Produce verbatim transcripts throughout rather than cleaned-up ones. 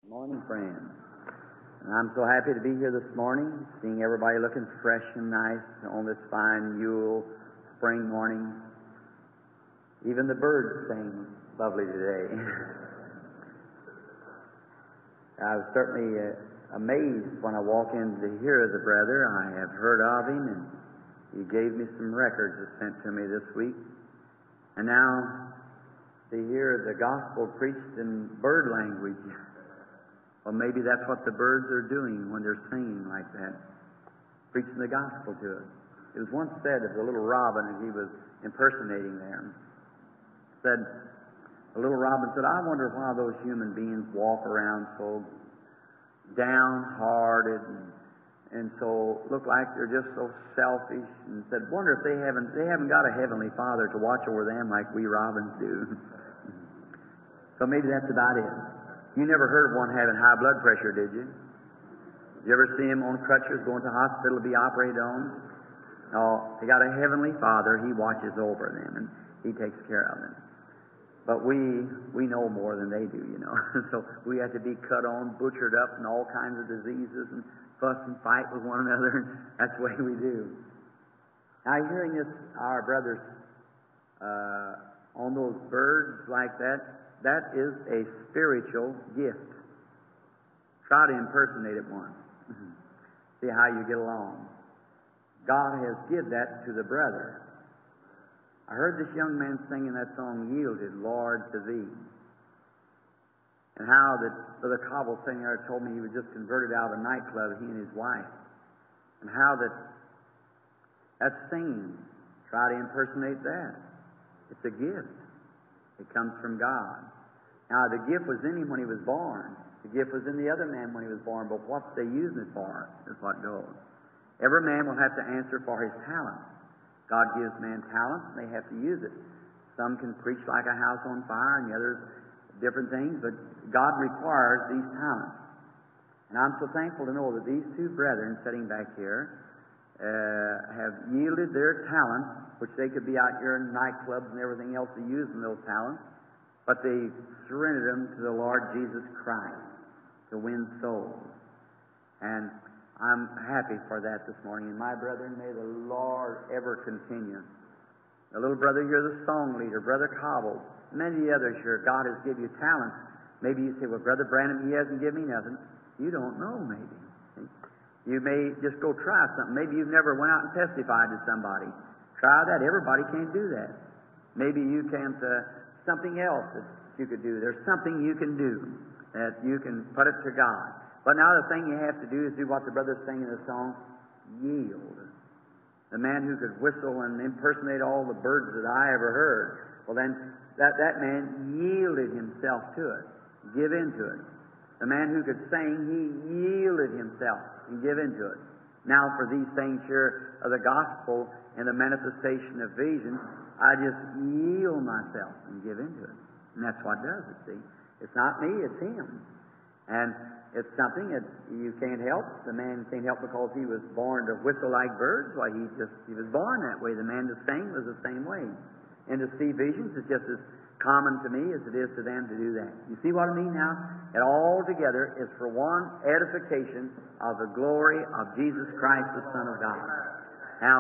Morning, friends. And I'm so happy to be here this morning, seeing everybody looking fresh and nice on this fine Yule spring morning. Even the birds sing lovely today. I was certainly uh, amazed when I walked in to hear the brother. I have heard of him, and he gave me some records that sent to me this week. And now to hear the gospel preached in bird language. Well, maybe that's what the birds are doing when they're singing like that, preaching the gospel to us. It was once said of the little robin, and he was impersonating there, said, the little robin said, I wonder why those human beings walk around so downhearted and, and so look like they're just so selfish, and said, wonder if they haven't they haven't got a heavenly Father to watch over them like we robins do. So maybe that's about it. You never heard of one having high blood pressure, did you? Did you ever see him on crutches going to the hospital to be operated on? No, they got a heavenly Father. He watches over them, and He takes care of them. But we we know more than they do, you know. So we have to be cut on, butchered up, and all kinds of diseases, and fuss and fight with one another, and that's the way we do. Now, hearing this, our brothers uh, on those birds like that, that is a spiritual gift. Try to impersonate it once. See how you get along. God has given that to the brother. I heard this young man singing that song, Yielded, Lord, to Thee. And how that Brother Cobble singing there told me he was just converted out of a nightclub, he and his wife. And how that that's singing. Try to impersonate that. It's a gift. It comes from God. Now, the gift was in him when he was born. The gift was in the other man when he was born, but what they use it for is what goes. Every man will have to answer for his talent. God gives man talent, and they have to use it. Some can preach like a house on fire, and the others different things, but God requires these talents. And I'm so thankful to know that these two brethren sitting back here uh, have yielded their talents, which they could be out here in nightclubs and everything else to use in those talents, but they surrendered them to the Lord Jesus Christ to win souls. And I'm happy for that this morning. And my brethren, may the Lord ever continue. The little brother here, the song leader, Brother Cobble, many others here, God has given you talents. Maybe you say, well, Brother Branham, he hasn't given me nothing. You don't know, maybe. You may just go try something. Maybe you've never went out and testified to somebody. Try that. Everybody can't do that. Maybe you can't, uh, something else that you could do. There's something you can do that you can put it to God. But now the thing you have to do is do what the brother's saying in the song, yield. The man who could whistle and impersonate all the birds that I ever heard. Well then, that, that man yielded himself to it. Give into it. The man who could sing, he yielded himself and give into it. Now for these things here of the gospel and the manifestation of vision, I just yield myself and give into it. And that's what does it, see. It's not me, it's Him. And it's something that you can't help. The man can't help because he was born to whistle like birds. Why, he just, he was born that way. The man to sing was the same way. And to see visions is just as common to me as it is to them to do that. You see what I mean now? It all together is for one edification of the glory of Jesus Christ, the Son of God. Now,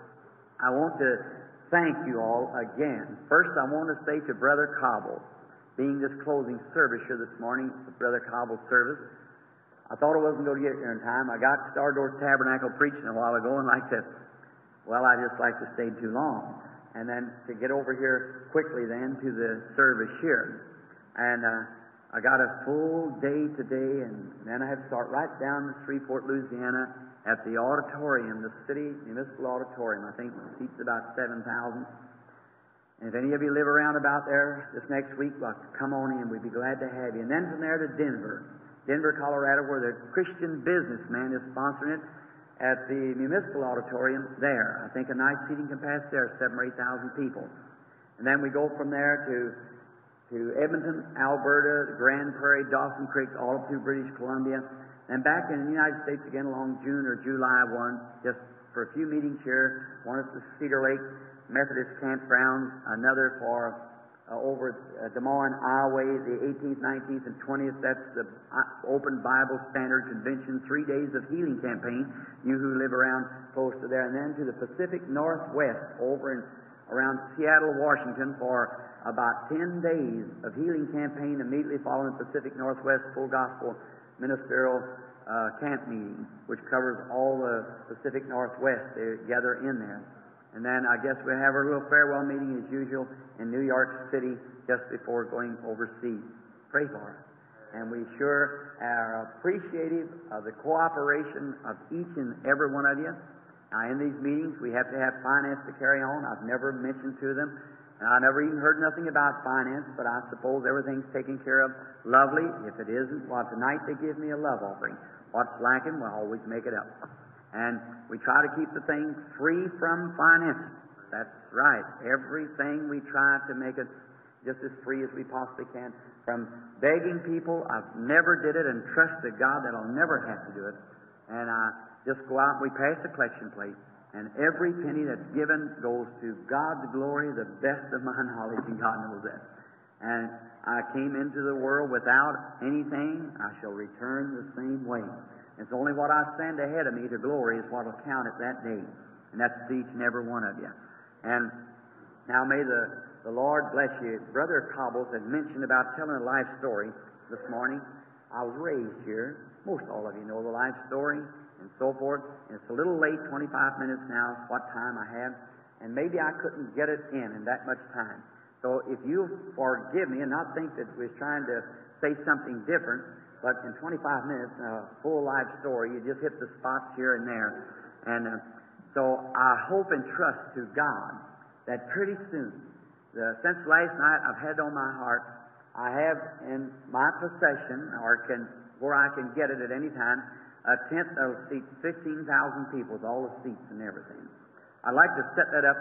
I want to thank you all again. First, I want to say to Brother Cobble, being this closing service here this morning, Brother Cobble's service, I thought I wasn't going to get here in time. I got Stardoor Tabernacle preaching a while ago, and like to, well, I just like to stay too long. And then to get over here quickly then to the service here. And uh, I got a full day today, and then I have to start right down in Shreveport, Louisiana, at the auditorium, the city municipal auditorium. I think it seats about seven thousand. And if any of you live around about there this next week, well, come on in. We'd be glad to have you. And then from there to Denver, Denver, Colorado, where the Christian businessman is sponsoring it at the municipal auditorium there. I think a nice seating capacity there, seven or eight thousand people. And then we go from there to to Edmonton, Alberta, the Grand Prairie, Dawson Creek, all up through British Columbia, and back in the United States again along June or July first, just for a few meetings here. One at the Cedar Lake Methodist Campground, another for uh, over at Des Moines, Iowa, the eighteenth, nineteenth, and twentieth. That's the Open Bible Standard Convention, three days of healing campaign, you who live around close to there. And then to the Pacific Northwest, over in around Seattle, Washington, for about ten days of healing campaign immediately following the Pacific Northwest Full Gospel Ministerial uh, Camp meeting, which covers all the Pacific Northwest. They gather in there. And then I guess we'll have our little farewell meeting as usual in New York City just before going overseas. Pray for us. And we sure are appreciative of the cooperation of each and every one of you. Now, in these meetings, we have to have finance to carry on. I've never mentioned to them, and I never even heard nothing about finance, but I suppose everything's taken care of lovely. If it isn't, well, tonight they give me a love offering. What's lacking, we'll always make it up. And we try to keep the thing free from finance. That's right. Everything we try to make it just as free as we possibly can. From begging people, I've never did it, and trust to God that I'll never have to do it. And I just go out and we pass the collection plate, and every penny that's given goes to God's glory, the best of my knowledge, and God knows that. And I came into the world without anything. I shall return the same way. It's only what I send ahead of me to glory is what will count at that day. And that's to each and every one of you. And now may the, the Lord bless you. Brother Cobbles had mentioned about telling a life story this morning. I was raised here. Most all of you know the life story and so forth. And it's a little late, twenty-five minutes now, what time I have. And maybe I couldn't get it in in that much time. So if you forgive me and not think that we're trying to say something different, but in twenty-five minutes, a full life story, you just hit the spots here and there. And uh, so I hope and trust to God that pretty soon, the, since last night I've had on my heart, I have in my possession, or can where I can get it at any time, a tent that will seat fifteen thousand people with all the seats and everything. I'd like to set that up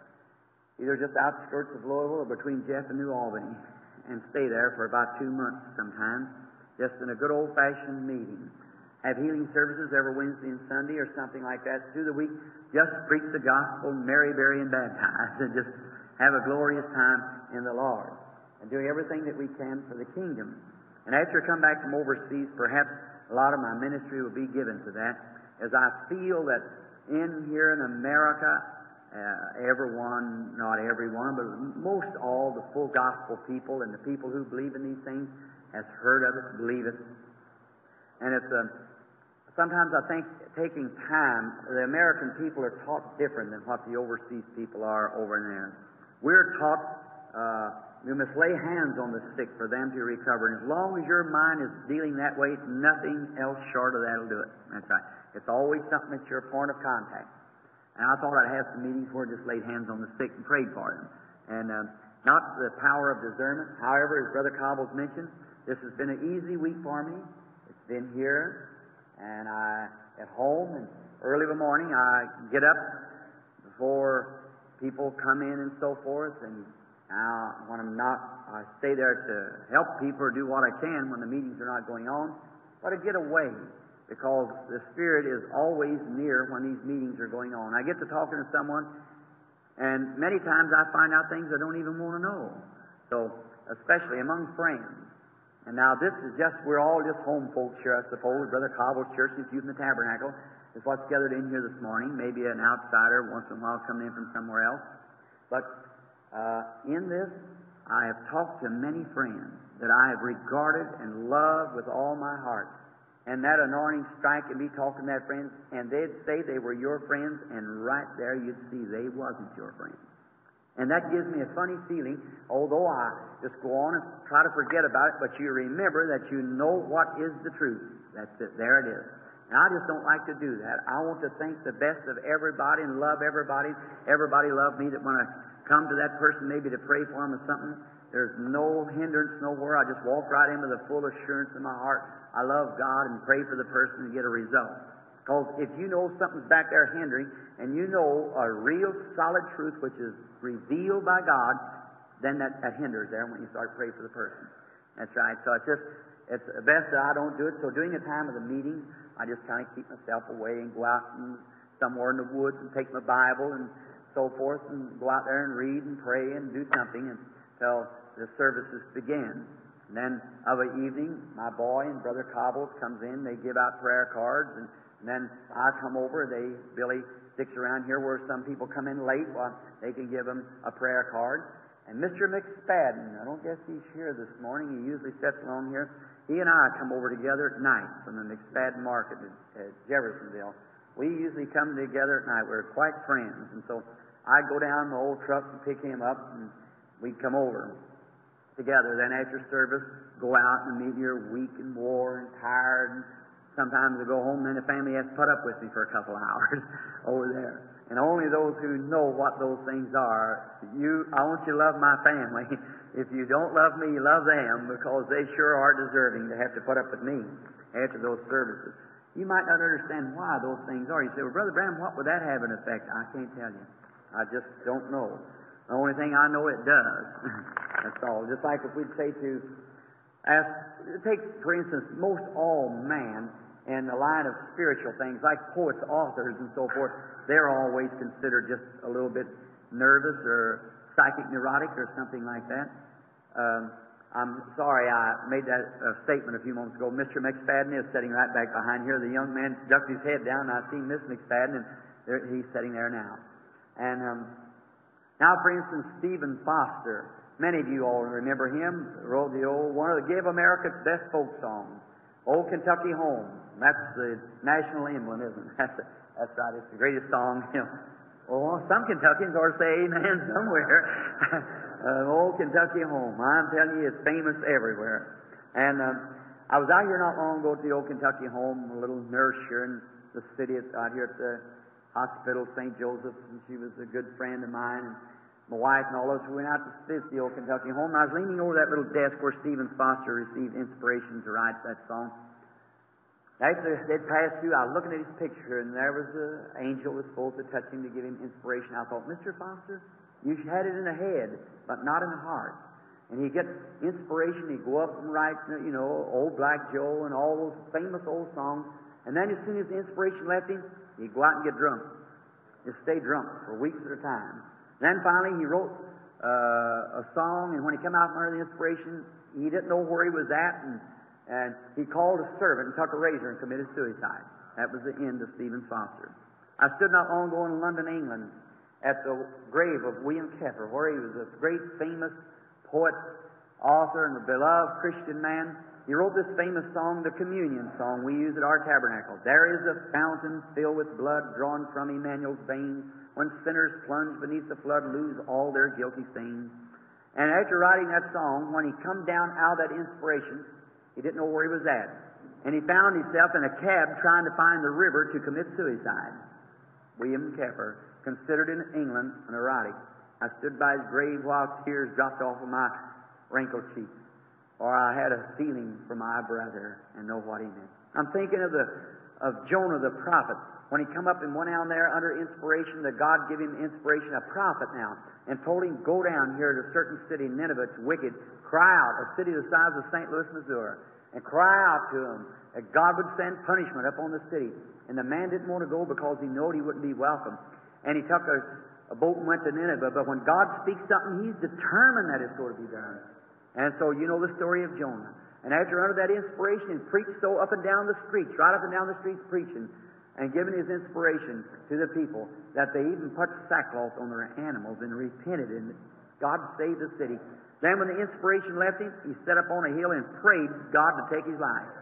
either just outskirts of Louisville or between Jeff and New Albany and stay there for about two months sometime. Just in a good old-fashioned meeting. Have healing services every Wednesday and Sunday or something like that. Through the week, just preach the gospel, marry, bury, and baptize, and just have a glorious time in the Lord. And do everything that we can for the kingdom. And after I come back from overseas, perhaps a lot of my ministry will be given to that, as I feel that in here in America, uh, everyone, not everyone, but most all the full gospel people and the people who believe in these things has heard of it, believe it. And it's uh, sometimes I think taking time, the American people are taught different than what the overseas people are over there. We're taught uh, we must lay hands on the sick for them to recover. And as long as your mind is dealing that way, nothing else short of that will do it. That's right. It's always something that's your point of contact. And I thought I'd have some meetings where I just laid hands on the sick and prayed for them. And uh, not the power of discernment. However, as Brother Cobbles mentioned, this has been an easy week for me. It's been here, and I at home, and early in the morning I get up before people come in and so forth, and now when I'm not, I stay there to help people or do what I can when the meetings are not going on, but I get away because the Spirit is always near when these meetings are going on. I get to talking to someone, and many times I find out things I don't even want to know. So, especially among friends. And now this is just, we're all just home folks here, I suppose. Brother Cobble's church, his youth in the tabernacle, is what's gathered in here this morning. Maybe an outsider once in a while coming in from somewhere else. But uh, in this, I have talked to many friends that I have regarded and loved with all my heart. And that anointing strike and me talking to that friend, and they'd say they were your friends, and right there you'd see they wasn't your friends. And that gives me a funny feeling, although I just go on and try to forget about it, but you remember that you know what is the truth. That's it. There it is. And I just don't like to do that. I want to think the best of everybody and love everybody. Everybody love me, that when I come to that person maybe to pray for them or something, there's no hindrance nowhere. I just walk right in with a full assurance in my heart. I love God and pray for the person to get a result. Because if you know something's back there hindering, and you know a real solid truth which is revealed by God, then that, that hinders there when you start praying for the person. That's right. So it's just, it's best that I don't do it. So during the time of the meeting, I just kind of keep myself away and go out and somewhere in the woods and take my Bible and so forth and go out there and read and pray and do something until the services begin. And then of an evening, my boy and Brother Cobbles comes in. They give out prayer cards, and, and then I come over. They Billy sticks around here where some people come in late. Well, they can give them a prayer card. And Mister McSpadden, I don't guess he's here this morning. He usually sits along here. He and I come over together at night from the McSpadden Market at, at Jeffersonville. We usually come together at night. We're quite friends. And so I'd go down in the old truck and pick him up, and we'd come over together. Then after service, go out and meet here weak and worn and tired. And sometimes I go home, and then the family has to put up with me for a couple of hours over there. And only those who know what those things are, you, I want you to love my family. If you don't love me, love them, because they sure are deserving to have to put up with me after those services. You might not understand why those things are. You say, well, Brother Branham, what would that have an effect? I can't tell you. I just don't know. The only thing I know, it does. That's all. Just like if we'd say to, ask, take, for instance, most all man in the line of spiritual things, like poets, authors, and so forth, they're always considered just a little bit nervous or psychic neurotic or something like that. Um, I'm sorry I made that uh, statement a few moments ago. Mister McSpadden is sitting right back behind here. The young man ducked his head down, and I see Miss McSpadden, and there, he's sitting there now. And um, now, for instance, Stephen Foster. Many of you all remember him. Wrote the old one of the Give America's best folk songs, "Old Kentucky Home." That's the national emblem, isn't it? That's, that's right. It's the greatest song. You know. Well, some Kentuckians ought to say amen somewhere. uh, Old Kentucky Home. I'm telling you, it's famous everywhere. And um, I was out here not long ago at the Old Kentucky Home, a little nurse here in the city, out here at the hospital, Saint Joseph's, and she was a good friend of mine. And my wife and all of us, we went out to visit the Old Kentucky Home. And I was leaning over that little desk where Stephen Foster received inspiration to write that song. After they'd passed through, I was looking at his picture, and there was an angel that was supposed to touch him to give him inspiration. I thought, Mister Foster, you had it in the head, but not in the heart. And he'd get inspiration, he'd go up and write, you know, Old Black Joe and all those famous old songs. And then as soon as the inspiration left him, he'd go out and get drunk. Just stay drunk for weeks at a time. Then finally he wrote uh, a song, and when he came out from under the inspiration, he didn't know where he was at, and And he called a servant and took a razor and committed suicide. That was the end of Stephen Foster. I stood not long ago in London, England, at the grave of William Kepler, where he was a great, famous poet, author, and a beloved Christian man. He wrote this famous song, the Communion Song we use at our tabernacle. There is a fountain filled with blood drawn from Emmanuel's veins, when sinners plunge beneath the flood lose all their guilty stains. And after writing that song, when he come down out of that inspiration, he didn't know where he was at. And he found himself in a cab trying to find the river to commit suicide. William Kepler, considered in England an erotic. I stood by his grave while tears dropped off of my wrinkled cheeks. Or I had a feeling for my brother and know what he meant. I'm thinking of the of Jonah the prophet. When he come up and went down there under inspiration, that God gave him inspiration, a prophet now, and told him, go down here to a certain city, Nineveh, it's wicked, cry out, a city the size of Saint Louis, Missouri, and cry out to him that God would send punishment upon the city. And the man didn't want to go because he knew he wouldn't be welcome. And he took a, a boat and went to Nineveh, but when God speaks something, he's determined that it's going to be done. And so you know the story of Jonah. And after under that inspiration, he preached so up and down the streets, right up and down the streets preaching, and giving his inspiration to the people, that they even put sackcloth on their animals and repented, and God saved the city. Then when the inspiration left him, he sat up on a hill and prayed God to take his life.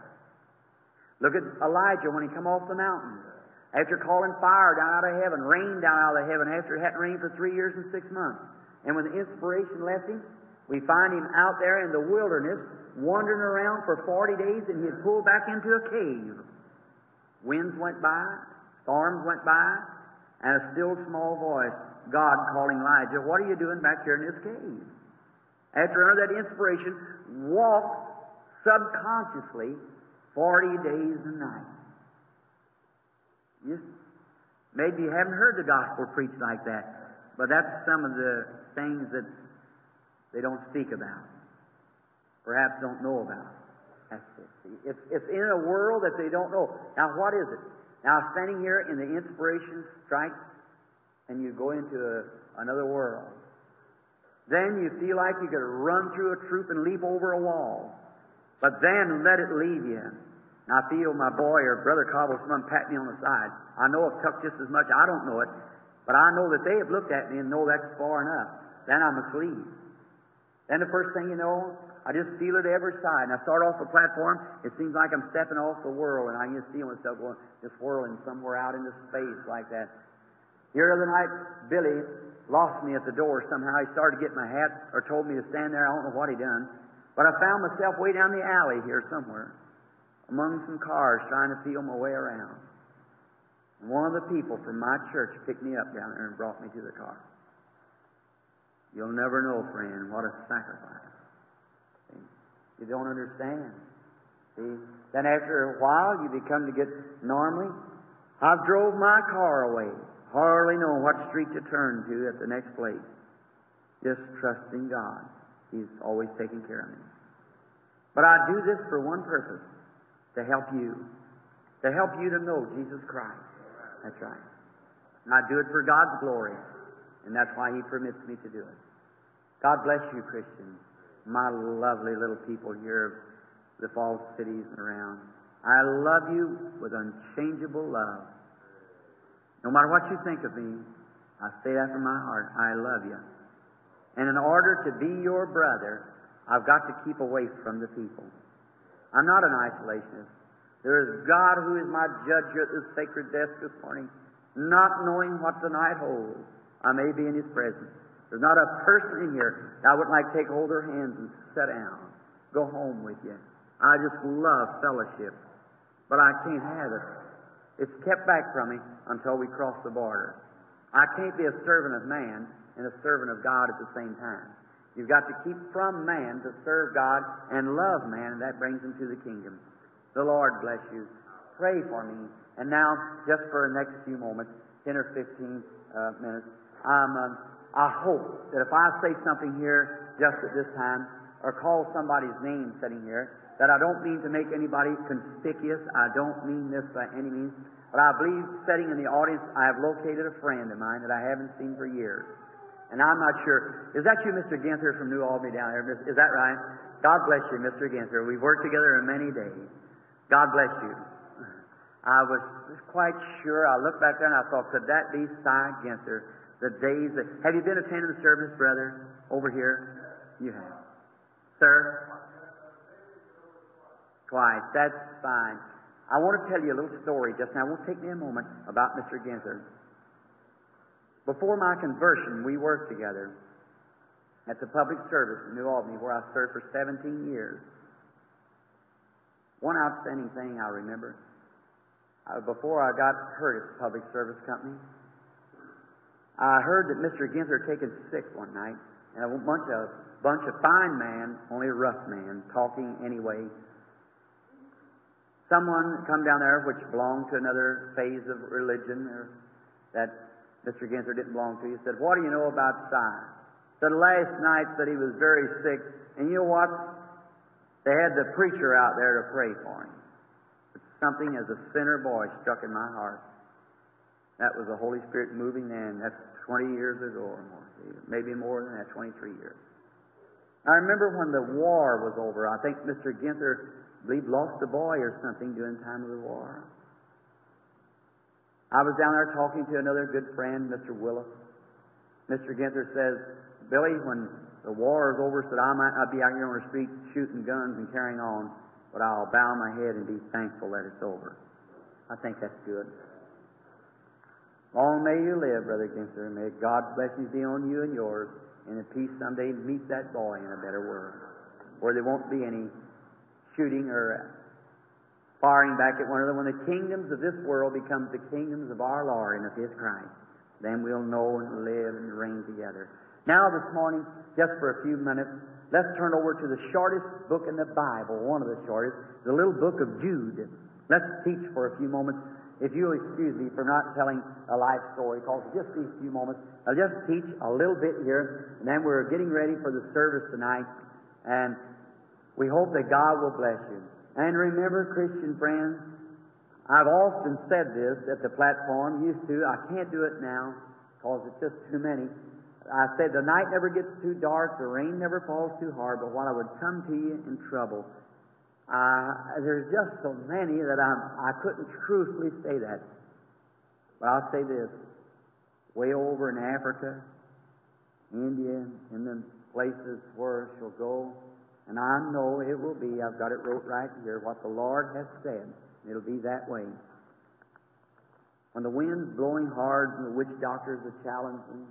Look at Elijah when he come off the mountain. After calling fire down out of heaven, rain down out of heaven, after it hadn't rained for three years and six months. And when the inspiration left him, we find him out there in the wilderness, wandering around for forty days, and he had pulled back into a cave. Winds went by, storms went by, and a still small voice, God calling Elijah, what are you doing back here in this cave? After under that inspiration, walk subconsciously forty days and nights. You, maybe you haven't heard the gospel preached like that, but that's some of the things that they don't speak about, perhaps don't know about. That's it. It's, it's in a world that they don't know. Now, what is it? Now, standing here in the inspiration strikes, and you go into a, another world. Then you feel like you could run through a troop and leap over a wall. But then let it leave you. And I feel my boy or Brother Cobble, someone pat me on the side. I know I've tucked just as much. I don't know it. But I know that they have looked at me and know that's far enough. Then I'm asleep. Then the first thing you know, I just feel it every side. And I start off the platform, it seems like I'm stepping off the world, and I just feel myself going, just whirling somewhere out into space like that. The other night, Billy lost me at the door somehow. He started to get my hat or told me to stand there. I don't know what he done. But I found myself way down the alley here somewhere, among some cars, trying to feel my way around. And one of the people from my church picked me up down there and brought me to the car. You'll never know, friend, what a sacrifice. See? You don't understand. See? Then after a while, you become to get normally. I've drove my car away, hardly knowing what street to turn to at the next place. Just trusting God. He's always taking care of me. But I do this for one purpose, to help you. To help you to know Jesus Christ. That's right. And I do it for God's glory. And that's why He permits me to do it. God bless you, Christians, my lovely little people here of the false cities and around. I love you with unchangeable love. No matter what you think of me, I say that from my heart. I love you. And in order to be your brother, I've got to keep away from the people. I'm not an isolationist. There is God who is my judge here at this sacred desk this morning, not knowing what the night holds. I may be in His presence. There's not a person in here that I wouldn't like to take hold of their hands and sit down, go home with you. I just love fellowship, but I can't have it. It's kept back from me until we cross the border. I can't be a servant of man and a servant of God at the same time. You've got to keep from man to serve God and love man, and that brings him to the kingdom. The Lord bless you. Pray for me. And now, just for the next few moments, ten or fifteen uh, minutes, I'm... Um, I hope that if I say something here just at this time, or call somebody's name sitting here, that I don't mean to make anybody conspicuous. I don't mean this by any means. But I believe, sitting in the audience, I have located a friend of mine that I haven't seen for years. And I'm not sure. Is that you, Mister Ginther from New Albany down there? Is that right? God bless you, Mister Ginther. We've worked together in many days. God bless you. I was quite sure. I looked back there and I thought, could that be Cy Ginther? The days that... Have you been attending the service, brother, over here? You have. Sir? Twice. That's fine. I want to tell you a little story just now. It won't take me a moment about Mister Ginther. Before my conversion, we worked together at the public service in New Albany, where I served for seventeen years. One outstanding thing I remember, uh, before I got hurt at the public service company, I heard that Mister Ginther had taken sick one night, and a bunch of bunch of fine man, only a rough man, talking anyway. Someone come down there which belonged to another phase of religion or that Mister Ginther didn't belong to. He said, "What do you know about Cy?" Said last night that he was very sick, and you know what? They had the preacher out there to pray for him. But something as a sinner boy struck in my heart. That was the Holy Spirit moving then. That's twenty years ago or more. Maybe more than that, twenty-three years. I remember when the war was over, I think Mister Ginther, I believe, lost a boy or something during the time of the war. I was down there talking to another good friend, Mister Willis. Mister Ginther says, "Billy, when the war is over," said, "I might not be out here on the street shooting guns and carrying on, but I'll bow my head and be thankful that it's over." I think that's good. Long may you live, Brother Ginther. May God's blessings be on you and yours, and in peace someday meet that boy in a better world, where there won't be any shooting or firing back at one another. When the kingdoms of this world become the kingdoms of our Lord and of His Christ, then we'll know and live and reign together. Now this morning, just for a few minutes, let's turn over to the shortest book in the Bible, one of the shortest, the little book of Jude. Let's teach for a few moments. If you'll excuse me for not telling a life story, because just these few moments, I'll just teach a little bit here, and then we're getting ready for the service tonight, and we hope that God will bless you. And remember, Christian friends, I've often said this at the platform, used to. I can't do it now, because it's just too many. I said the night never gets too dark, the rain never falls too hard, but while I would come to you in trouble, uh, there's just so many that I'm, I couldn't truthfully say that. But I'll say this, way over in Africa, India, in the places where she'll go, and I know it will be, I've got it wrote right here, what the Lord has said. It'll be that way. When the wind's blowing hard and the witch doctors are challenging,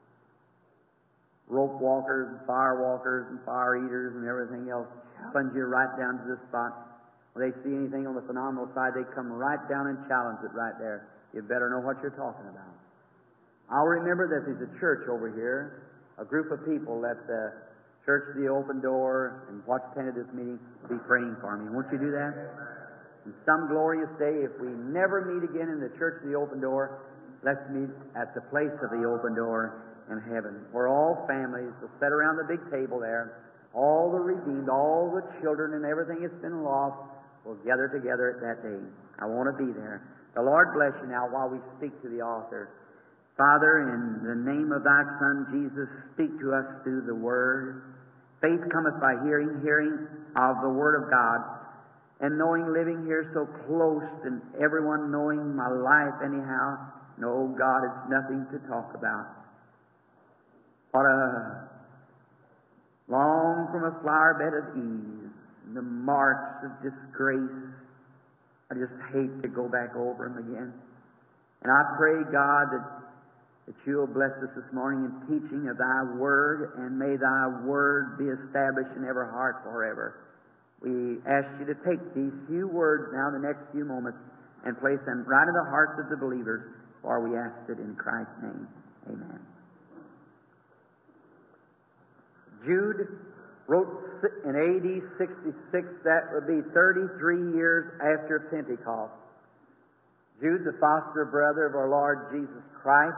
rope walkers and fire walkers and fire eaters and everything else challenge you right down to this spot. When they see anything on the phenomenal side, they come right down and challenge it right there. You better know what you're talking about. I'll remember that there's a church over here, a group of people that the Church of the Open Door and what's attended this meeting be praying for me. Won't you do that? And some glorious day, if we never meet again in the Church of the Open Door, let's meet at the place of the open door in heaven, where all families will sit around the big table there, all the redeemed, all the children and everything that's been lost will gather together at that day. I want to be there. The Lord bless you now while we speak to the author. Father, in the name of thy Son, Jesus, speak to us through the Word. Faith cometh by hearing, hearing of the Word of God. And knowing, living here so close, and everyone knowing my life anyhow, no, God, it's nothing to talk about. What a long from a flower bed of ease, and the marks of disgrace. I just hate to go back over them again. And I pray, God, that, that you'll bless us this morning in teaching of thy Word, and may thy Word be established in every heart forever. We ask you to take these few words now, the next few moments, and place them right in the hearts of the believers, for we ask it in Christ's name. Amen. Jude wrote in A D sixty-six, that would be thirty-three years after Pentecost. Jude, the foster brother of our Lord Jesus Christ,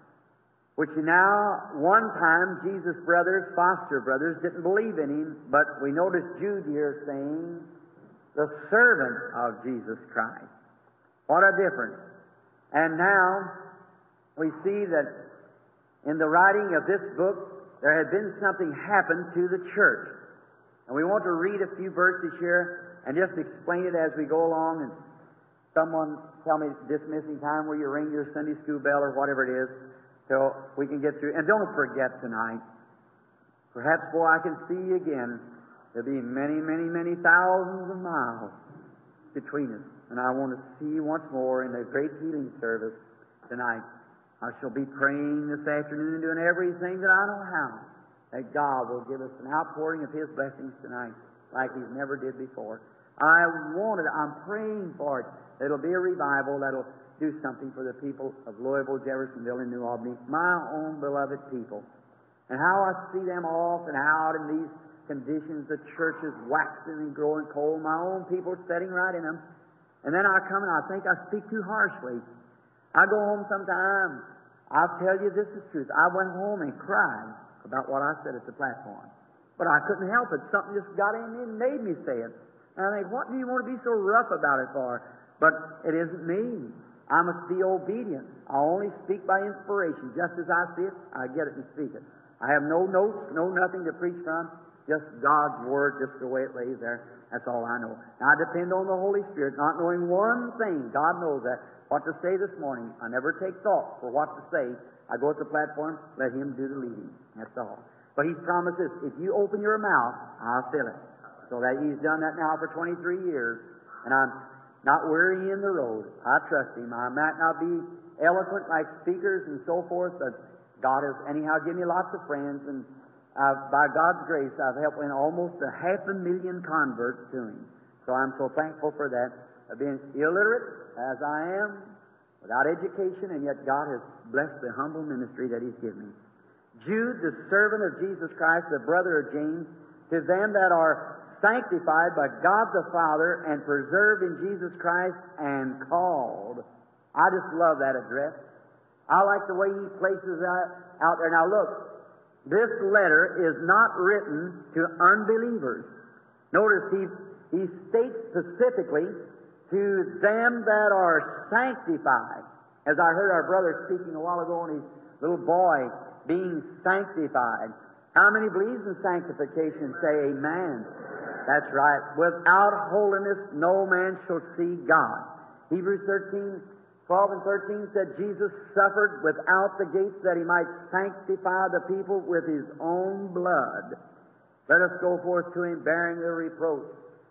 which now, one time, Jesus' brothers, foster brothers, didn't believe in him, but we notice Jude here saying, the servant of Jesus Christ. What a difference. And now, we see that in the writing of this book, there had been something happen to the church. And we want to read a few verses here and just explain it as we go along. And someone tell me it's dismissing time where you ring your Sunday school bell or whatever it is, so we can get through. And don't forget tonight, perhaps, boy, I can see you again. There'll be many, many, many thousands of miles between us. And I want to see you once more in the great healing service tonight. I shall be praying this afternoon, doing everything that I know how, that God will give us an outpouring of His blessings tonight like He's never did before. I want it. I'm praying for it. It'll be a revival that'll do something for the people of Louisville, Jeffersonville, and New Albany, my own beloved people. And how I see them off and out in these conditions, the church is waxing and growing cold, my own people sitting right in them. And then I come and I think I speak too harshly. I go home sometime, I'll tell you this is truth. I went home and cried about what I said at the platform. But I couldn't help it. Something just got in me and made me say it. And I think, what do you want to be so rough about it for? But it isn't me. I must be obedient. I only speak by inspiration. Just as I see it, I get it and speak it. I have no notes, no nothing to preach from, just God's Word, just the way it lays there. That's all I know. Now, I depend on the Holy Spirit, not knowing one thing. God knows that. What to say this morning. I never take thought for what to say. I go at the platform, let Him do the leading. That's all. But He's promised this. If you open your mouth, I'll fill it. So that He's done that now for twenty-three years. And I'm not weary in the road. I trust Him. I might not be eloquent like speakers and so forth, but God has anyhow given me lots of friends, and I've, by God's grace, I've helped win almost a half a million converts to Him. So I'm so thankful for that. I've been illiterate, as I am, without education, and yet God has blessed the humble ministry that He's given me. Jude, the servant of Jesus Christ, the brother of James, to them that are sanctified by God the Father and preserved in Jesus Christ and called. I just love that address. I like the way he places that out there. Now look, this letter is not written to unbelievers. Notice he, he states specifically to them that are sanctified. As I heard our brother speaking a while ago, and his little boy being sanctified. How many believes in sanctification? Say amen. That's right. Without holiness, no man shall see God. Hebrews thirteen, twelve and thirteen said Jesus suffered without the gates that he might sanctify the people with his own blood. Let us go forth to him bearing the reproach.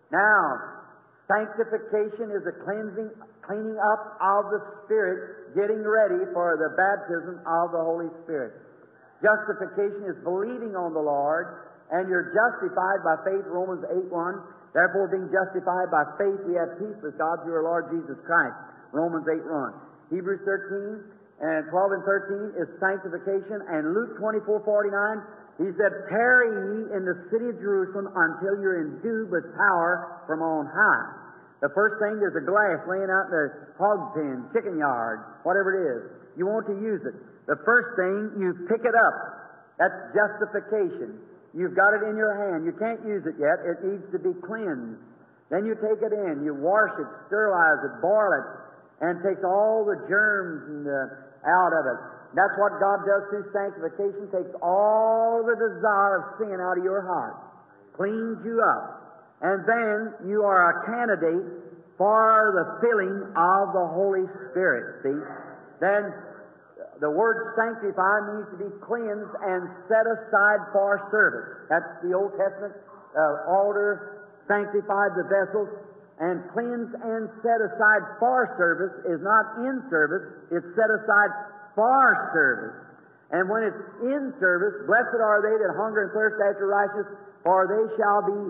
Now, sanctification is a cleansing, cleaning up of the Spirit, getting ready for the baptism of the Holy Spirit. Justification is believing on the Lord, and you're justified by faith, Romans eight one. Therefore, being justified by faith, we have peace with God through our Lord Jesus Christ, Romans eight one. Hebrews thirteen and twelve and thirteen is sanctification, and Luke twenty-four forty-nine, he said, tarry ye in the city of Jerusalem until you're endued with power from on high. The first thing, there's a glass laying out in the hog pen, chicken yard, whatever it is. You want to use it. The first thing, you pick it up. That's justification. You've got it in your hand. You can't use it yet. It needs to be cleansed. Then you take it in. You wash it, sterilize it, boil it, and takes all the germs and the, out of it. That's what God does through sanctification. Takes all the desire of sin out of your heart. Cleans you up. And then you are a candidate for the filling of the Holy Spirit. See? Then the word sanctify means to be cleansed and set aside for service. That's the Old Testament uh, altar, sanctified the vessels, and cleansed and set aside for service is not in service, it's set aside for service. And when it's in service, blessed are they that hunger and thirst after righteousness, for they shall be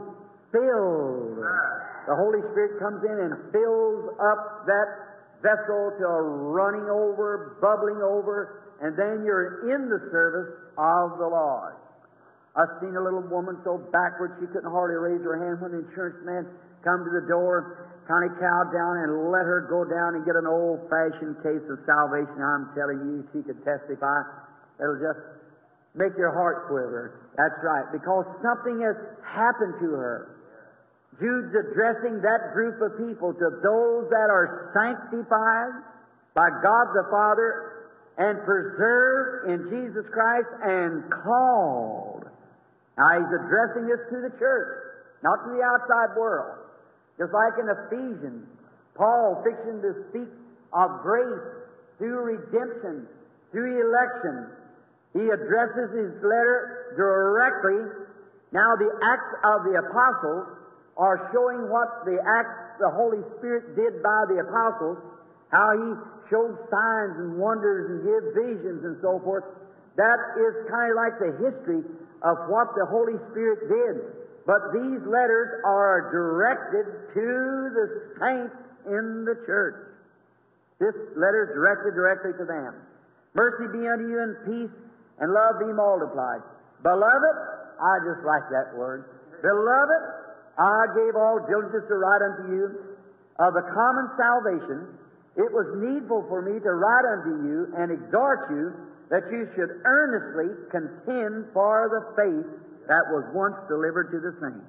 filled. The Holy Spirit comes in and fills up that vessel to running over, bubbling over, and then you're in the service of the Lord. I've seen a little woman so backward she couldn't hardly raise her hand when the insurance man come to the door, kind of cowed down and let her go down and get an old-fashioned case of salvation. I'm telling you, she could testify. It'll just make your heart quiver. That's right, because something has happened to her. Jude's addressing that group of people, to those that are sanctified by God the Father and preserved in Jesus Christ and called. Now, he's addressing this to the church, not to the outside world. Just like in Ephesians, Paul fixing to speak of grace through redemption, through election. He addresses his letter directly. Now, the Acts of the Apostles are showing what the acts the Holy Spirit did by the apostles, how he showed signs and wonders and gave visions and so forth. That is kind of like the history of what the Holy Spirit did. But these letters are directed to the saints in the church. This letter is directed directly to them. Mercy be unto you and peace, and love be multiplied. Beloved, I just like that word. Beloved, I gave all diligence to write unto you of the common salvation. It was needful for me to write unto you and exhort you that you should earnestly contend for the faith that was once delivered to the saints.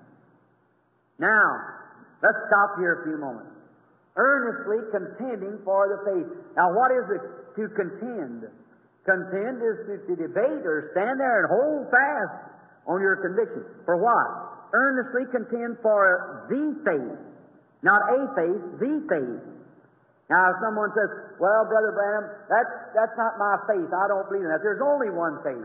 Now, let's stop here a few moments. Earnestly contending for the faith. Now, what is it to contend? Contend is to, to debate or stand there and hold fast on your conviction. For what? Earnestly contend for the faith. Not a faith, the faith. Now, if someone says, well, Brother Branham, that's, that's not my faith. I don't believe in that. There's only one faith.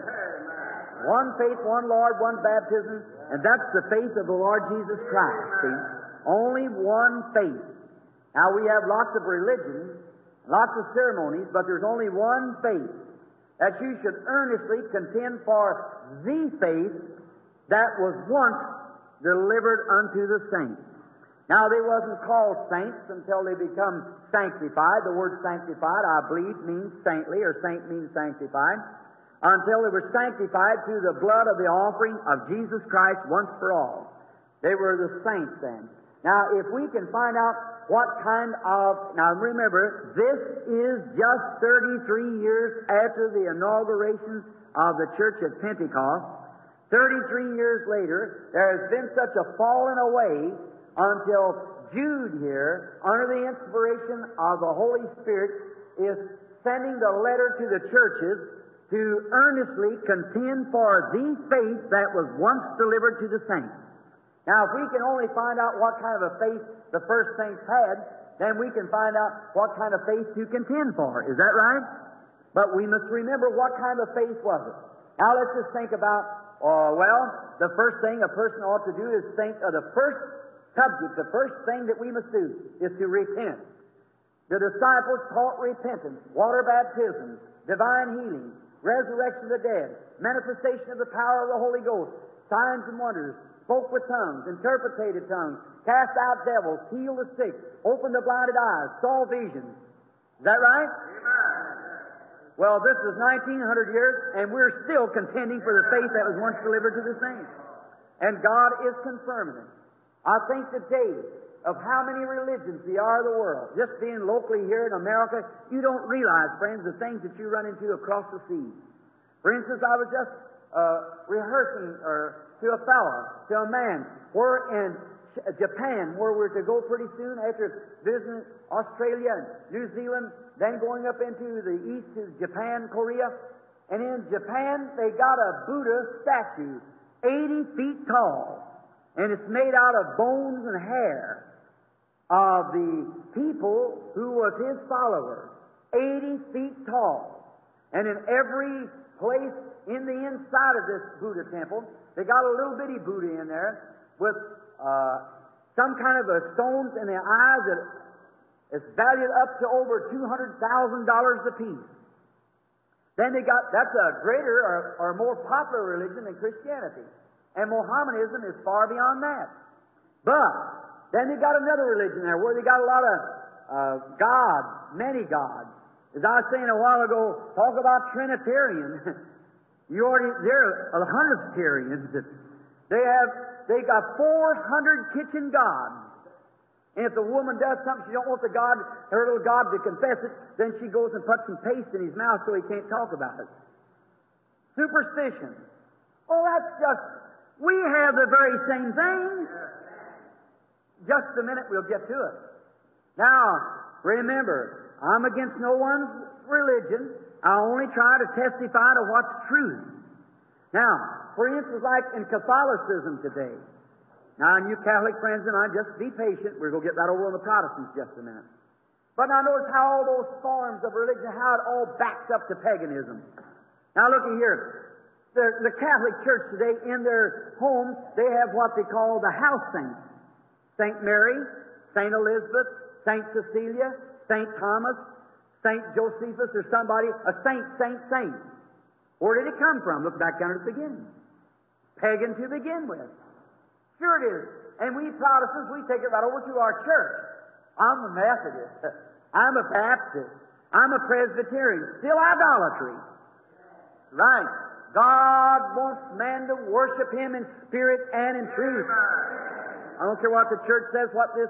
One faith, one Lord, one baptism, and that's the faith of the Lord Jesus Christ. See? Only one faith. Now, we have lots of religions, lots of ceremonies, but there's only one faith. That you should earnestly contend for the faith that was once delivered unto the saints. Now, they wasn't called saints until they become sanctified. The word sanctified, I believe, means saintly, or saint means sanctified. Until they were sanctified through the blood of the offering of Jesus Christ once for all. They were the saints then. Now, if we can find out what kind of... Now, remember, this is just thirty-three years after the inauguration of the church at Pentecost. thirty-three years later, there has been such a falling away until Jude here, under the inspiration of the Holy Spirit, is sending the letter to the churches to earnestly contend for the faith that was once delivered to the saints. Now, if we can only find out what kind of a faith the first saints had, then we can find out what kind of faith to contend for. Is that right? But we must remember what kind of faith was it. Now, let's just think about, oh, well, the first thing a person ought to do is think of the first subject, the first thing that we must do is to repent. The disciples taught repentance, water baptisms, divine healing, resurrection of the dead, manifestation of the power of the Holy Ghost, signs and wonders, spoke with tongues, interpreted tongues, cast out devils, healed the sick, opened the blinded eyes, saw visions. Is that right? Amen. Well, this is nineteen hundred years, and we're still contending for the faith that was once delivered to the saints. And God is confirming it. I think today of how many religions there are in the world. Just being locally here in America, you don't realize, friends, the things that you run into across the sea. For instance, I was just uh, rehearsing or to a fellow, to a man, we're in Japan, where we're to go pretty soon after visiting Australia and New Zealand, then going up into the east to Japan, Korea. And in Japan, they got a Buddha statue, eighty feet tall, and it's made out of bones and hair of the people who was his followers, eighty feet tall. And in every place in the inside of this Buddha temple, they got a little bitty Buddha in there with uh, some kind of a stones in the eyes that is valued up to over two hundred thousand dollars apiece. Then they got, that's a greater or, or more popular religion than Christianity. And Mohammedanism is far beyond that. But then they got another religion there where they got a lot of uh, gods, many gods. As I was saying a while ago, talk about Trinitarian. You already, they're a hundredtarians. They have, they got four hundred kitchen gods. And if the woman does something she don't want the God, her little God to confess it, then she goes and puts some paste in his mouth so he can't talk about it. Superstition. Well, that's just, we have the very same thing. Just a minute, we'll get to it. Now, remember, I'm against no one's religion. I only try to testify to what's truth. Now, for instance, like in Catholicism today. Now, you Catholic friends of mine, just be patient. We're going to get right over on the Protestants just a minute. But now notice how all those forms of religion, how it all backs up to paganism. Now, look at here. The, the Catholic Church today, in their homes, they have what they call the house saints. Saint Mary, Saint Elizabeth, Saint Cecilia, Saint Thomas, Saint Josephus, or somebody, a saint, saint, saint. Where did it come from? Look back down at the beginning. Pagan to begin with. Sure it is. And we Protestants, we take it right over to our church. I'm a Methodist. I'm a Baptist. I'm a Presbyterian. Still idolatry. Right. God wants man to worship Him in spirit and in truth. I don't care what the church says, what this.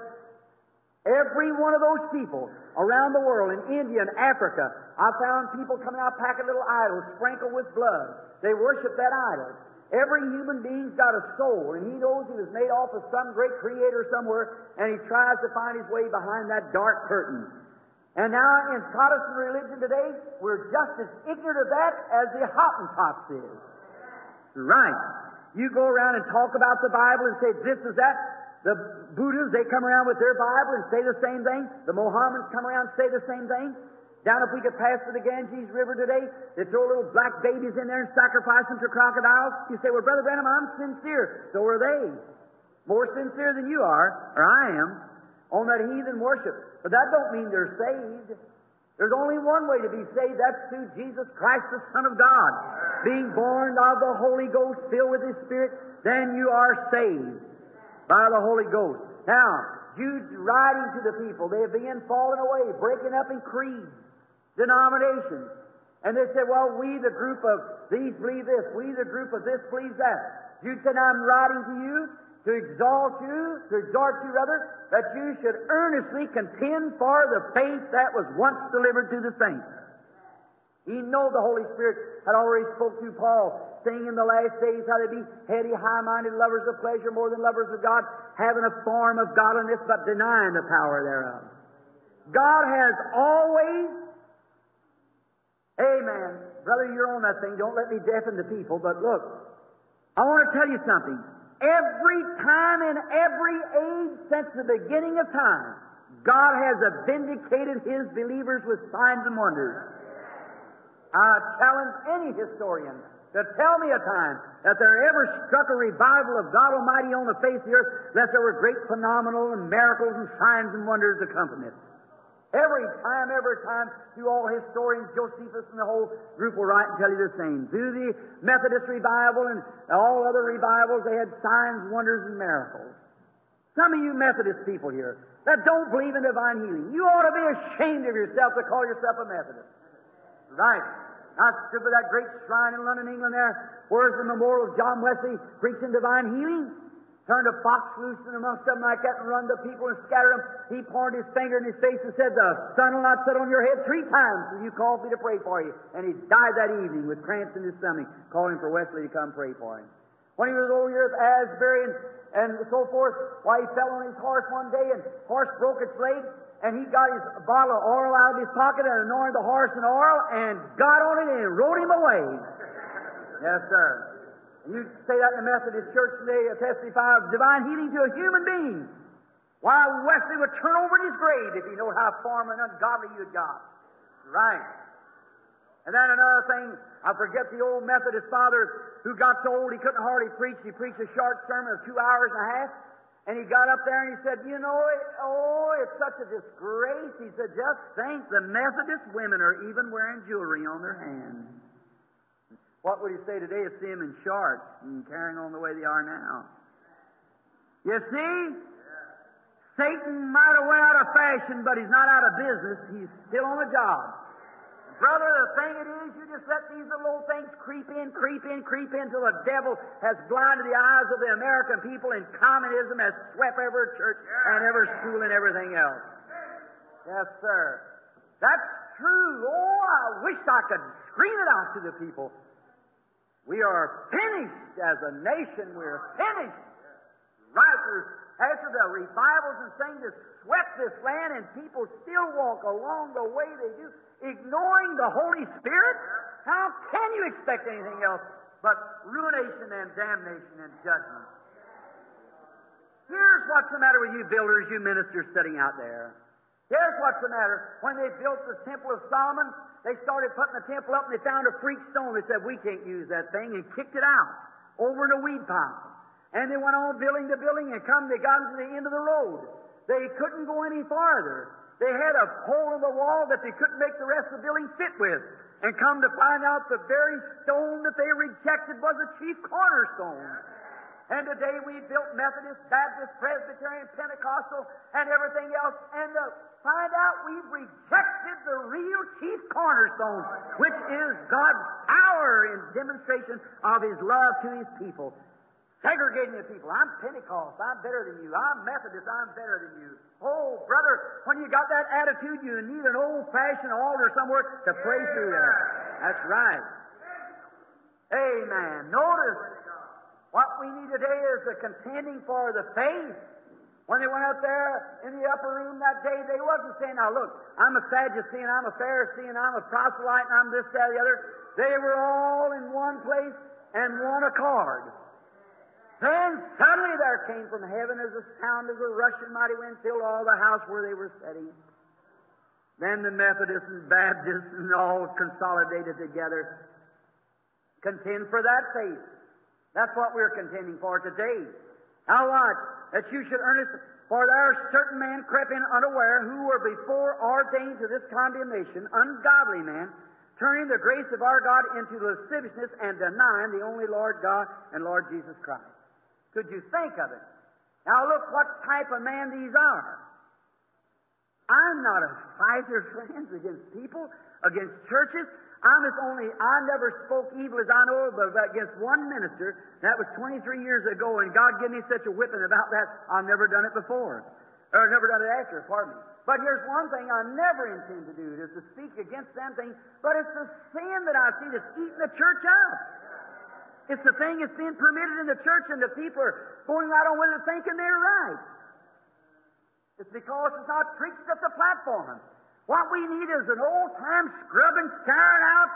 Every one of those people around the world, in India and Africa, I found people coming out packing little idols sprinkled with blood. They worship that idol. Every human being's got a soul, and he knows he was made off of some great creator somewhere, and he tries to find his way behind that dark curtain. And now in Protestant religion today, we're just as ignorant of that as the Hottentots is. Right. You go around and talk about the Bible and say this is that. The Buddhists, they come around with their Bible and say the same thing. The Mohammedans come around and say the same thing. Down if we could pass to the Ganges River today, they throw little black babies in there and sacrifice them to crocodiles. You say, well, Brother Branham, I'm sincere. So are they. More sincere than you are, or I am, on that heathen worship. But that don't mean they're saved. There's only one way to be saved. That's through Jesus Christ, the Son of God. Being born of the Holy Ghost, filled with His Spirit, then you are saved by the Holy Ghost. Now, Jude's writing to the people. They have begun falling away, breaking up in creeds, denominations. And they said, well, we, the group of these, believe this. We, the group of this, believe that. Jude said, I'm writing to you to exalt you, to exhort you, rather, that you should earnestly contend for the faith that was once delivered to the saints. He knew the Holy Spirit had already spoke to Paul, saying in the last days how they be heady, high-minded, lovers of pleasure more than lovers of God, having a form of godliness but denying the power thereof. God has always, amen, brother, you're on that thing. Don't let me deafen the people. But look, I want to tell you something. Every time in every age since the beginning of time, God has vindicated His believers with signs and wonders. I challenge any historian to tell me a time that there ever struck a revival of God Almighty on the face of the earth unless there were great phenomenal and miracles and signs and wonders accompanying it. Every time, every time, through all historians, Josephus and the whole group will write and tell you the same. Through the Methodist revival and all other revivals, they had signs, wonders, and miracles. Some of you Methodist people here that don't believe in divine healing, you ought to be ashamed of yourself to call yourself a Methodist. Right. I stood by that great shrine in London, England there, where's the memorial of John Wesley preaching divine healing? Turned a fox loose and amongst them like that and run the people and scattered them. He pointed his finger in his face and said, the sun will not set on your head three times till you call me to pray for you. And he died that evening with cramps in his stomach, calling for Wesley to come pray for him. When he was over here at Asbury and, and so forth, why he fell on his horse one day and the horse broke its leg, and he got his bottle of oil out of his pocket and anointed the horse in oil and got on it and rode him away. Yes, sir. You say that in the Methodist Church today, testify of divine healing to a human being. Why, Wesley would turn over in his grave if he knew how form and ungodly you had got. Right. And then another thing, I forget the old Methodist father who got so old he couldn't hardly preach. He preached a short sermon of two hours and a half. And he got up there and he said, you know, it, oh, it's such a disgrace. He said, just think, the Methodist women are even wearing jewelry on their hands. What would he say today if see them in shorts and carrying on the way they are now? You see? Satan might have went out of fashion, but he's not out of business. He's still on the job. Brother, the thing it is, you just let these little old things creep in, creep in, creep in till the devil has blinded the eyes of the American people and communism has swept every church and every school and everything else. Yes, sir. That's true. Oh, I wish I could scream it out to the people. We are finished as a nation. We're finished. Right. After the revivals and things that swept this land and people still walk along the way they do, ignoring the Holy Spirit, how can you expect anything else but ruination and damnation and judgment? Here's what's the matter with you builders, you ministers sitting out there. Here's what's the matter. When they built the Temple of Solomon, they started putting the temple up and they found a freak stone. They said, we can't use that thing, and kicked it out over in a weed pile. And they went on building the building and come, they got to the end of the road. They couldn't go any farther. They had a hole in the wall that they couldn't make the rest of the building fit with. And come to find out the very stone that they rejected was the chief cornerstone. And today we built Methodist, Baptist, Presbyterian, Pentecostal, and everything else. And to find out we've rejected the real chief cornerstone, which is God's power in demonstration of His love to His people. Segregating the people. I'm Pentecost. I'm better than you. I'm Methodist. I'm better than you. Oh, brother, when you got that attitude, you need an old-fashioned altar somewhere to pray through there. That's right. Amen. Notice, what we need today is the contending for the faith. When they went up there in the upper room that day, they wasn't saying, now look, I'm a Sadducee and I'm a Pharisee and I'm a proselyte and I'm this, that, the other. They were all in one place and one accord. Then suddenly there came from heaven as a sound as a rushing mighty wind filled all the house where they were sitting. Then the Methodists and Baptists and all consolidated together. Contend for that faith. That's what we're contending for today. Now watch, that you should earnest, for there are certain men crept in unaware who were before ordained to this condemnation, ungodly men, turning the grace of our God into lasciviousness and denying the only Lord God and Lord Jesus Christ. Could you think of it? Now look what type of man these are. I'm not a fighter, friends, against people, against churches. I'm as only, I never spoke evil as I know of against one minister. That was twenty-three years ago, and God gave me such a whipping about that, I've never done it before. Or never done it after, pardon me. But here's one thing I never intend to do, is to speak against them things, but it's the sin that I see that's eating the church up. It's the thing that's being permitted in the church, and the people are going out on with it thinking they're right. It's because it's not preached at the platform. What we need is an old-time scrubbing, scaring out,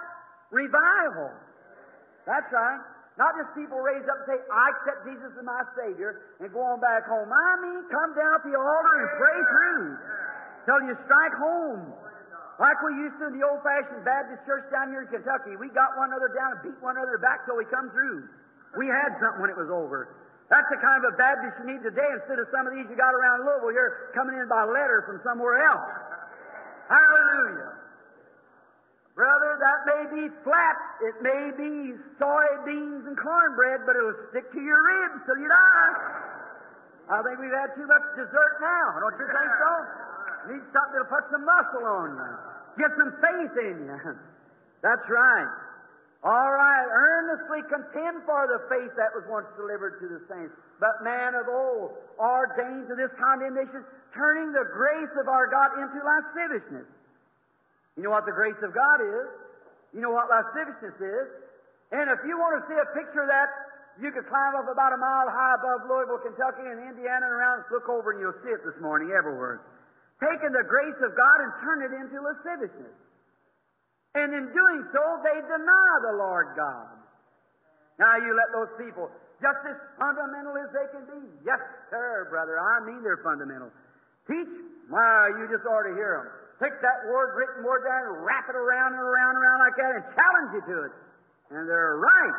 Revival. That's right. Not just people raise up and say, I accept Jesus as my Savior, and go on back home. I mean, come down at the altar and pray through till you strike home. Like we used to in the old-fashioned Baptist church down here in Kentucky. We got one another down and beat one another back till we come through. We had something when it was over. That's the kind of a Baptist you need today instead of some of these you got around Louisville here coming in by letter from somewhere else. Hallelujah. Brother, that may be flat. It may be soybeans and cornbread, but it'll stick to your ribs till you die. I think we've had too much dessert now. Don't you think so? Need something that'll put some muscle on you. Get some faith in you. That's right. All right. Earnestly contend for the faith that was once delivered to the saints. But man of old, ordained to this condemnation, turning the grace of our God into lasciviousness. You know what the grace of God is? You know what lasciviousness is? And if you want to see a picture of that, you could climb up about a mile high above Louisville, Kentucky, and Indiana, and around, look over, and you'll see it this morning everywhere. Taking the grace of God and turn it into lasciviousness. And in doing so, they deny the Lord God. Now you let those people, just as fundamental as they can be. Yes, sir, brother. I mean they're fundamental. Teach? Why, you just ought to hear them. Take that word, written word down, and wrap it around and around and around like that and challenge you to it. And they're right.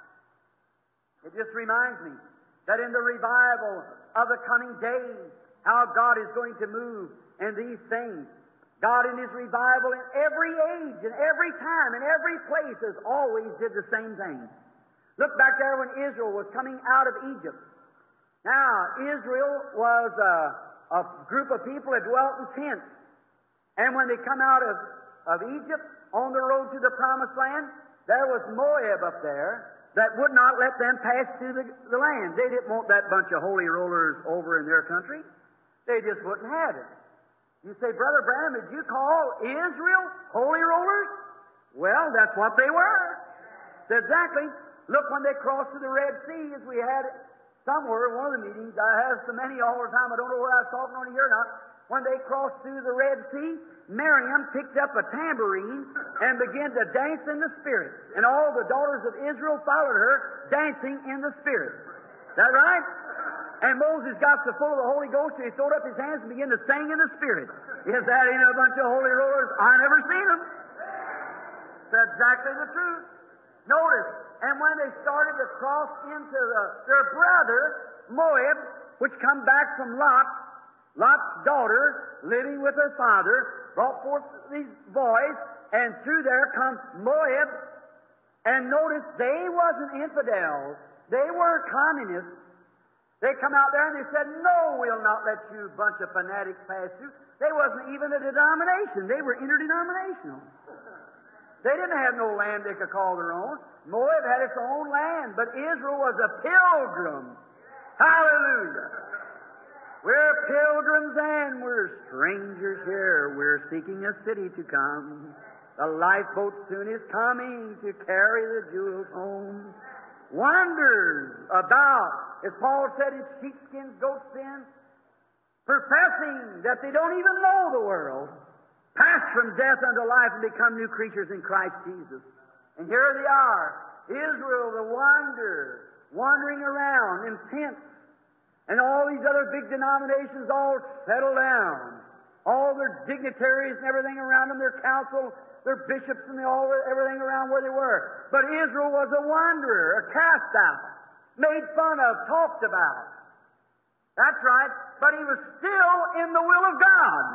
It just reminds me that in the revival of the coming days, how God is going to move in these things. God in His revival in every age, in every time, in every place has always did the same thing. Look back there when Israel was coming out of Egypt. Now, Israel was a, a group of people that dwelt in tents. And when they come out of, of Egypt on the road to the Promised Land, there was Moab up there that would not let them pass through the, the land. They didn't want that bunch of holy rollers over in their country. They just wouldn't have it. You say, Brother Branham, did you call Israel holy rollers? Well, that's what they were. Said exactly. Look, when they crossed through the Red Sea, as we had somewhere in one of the meetings, I have so many all the time, I don't know what I was talking on here or not. When they crossed through the Red Sea, Miriam picked up a tambourine and began to dance in the Spirit. And all the daughters of Israel followed her, dancing in the Spirit. Is that right? And Moses got so full of the Holy Ghost that he throwed up his hands and began to sing in the Spirit. Is that ain't a bunch of holy rollers? I never seen them. That's exactly the truth. Notice, and when they started to cross into the, their brother, Moab, which come back from Lot, Lot's daughter, living with her father, brought forth these boys, and through there comes Moab. And notice, they wasn't infidels. They weren't communists. They come out there and they said, no, we'll not let you bunch of fanatics pass through. They wasn't even a denomination. They were interdenominational. They didn't have no land they could call their own. Moab had its own land, but Israel was a pilgrim. Hallelujah. We're pilgrims and we're strangers here. We're seeking a city to come. The lifeboat soon is coming to carry the jewels home. Wonders about, as Paul said, in sheepskins, goatskins, professing that they don't even know the world, pass from death unto life and become new creatures in Christ Jesus. And here they are, Israel, the wander, wandering around in tents. And all these other big denominations all settle down. All their dignitaries and everything around them, their council, their bishops and all everything around where they were. But Israel was a wanderer, a cast out, made fun of, talked about. That's right. But he was still in the will of God.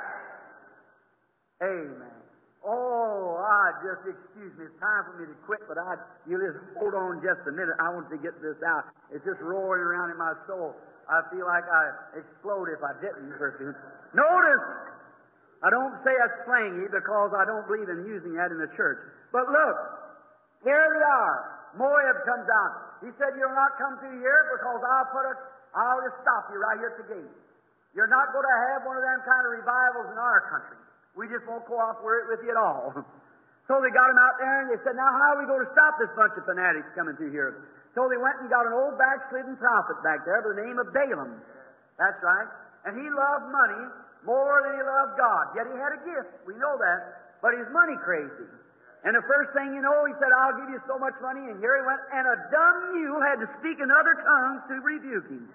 Amen. Oh, I just, excuse me, it's time for me to quit, but I, you just hold on just a minute. I want to get this out. It's just roaring around in my soul. I feel like I'd explode if I didn't for a few. Notice, I don't say that's slangy because I don't believe in using that in the church. But look, here they are. Moab comes out. He said, you'll not come through here because I'll put a, I'll just stop you right here at the gate. You're not going to have one of them kind of revivals in our country. We just won't cooperate with you at all. So they got him out there, and they said, now how are we going to stop this bunch of fanatics coming through here? So they went and got an old backslidden prophet back there by the name of Balaam. That's right. And he loved money more than he loved God. Yet he had a gift. We know that. But he's money crazy. And the first thing you know, he said, I'll give you so much money, and here he went, and a dumb mule had to speak in other tongues to rebuke him.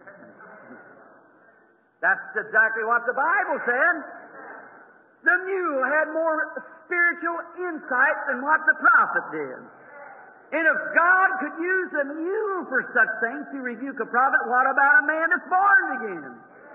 That's exactly what the Bible said. The mule had more spiritual insight than what the prophet did. And if God could use a mule for such things to rebuke a prophet, what about a man that's born again?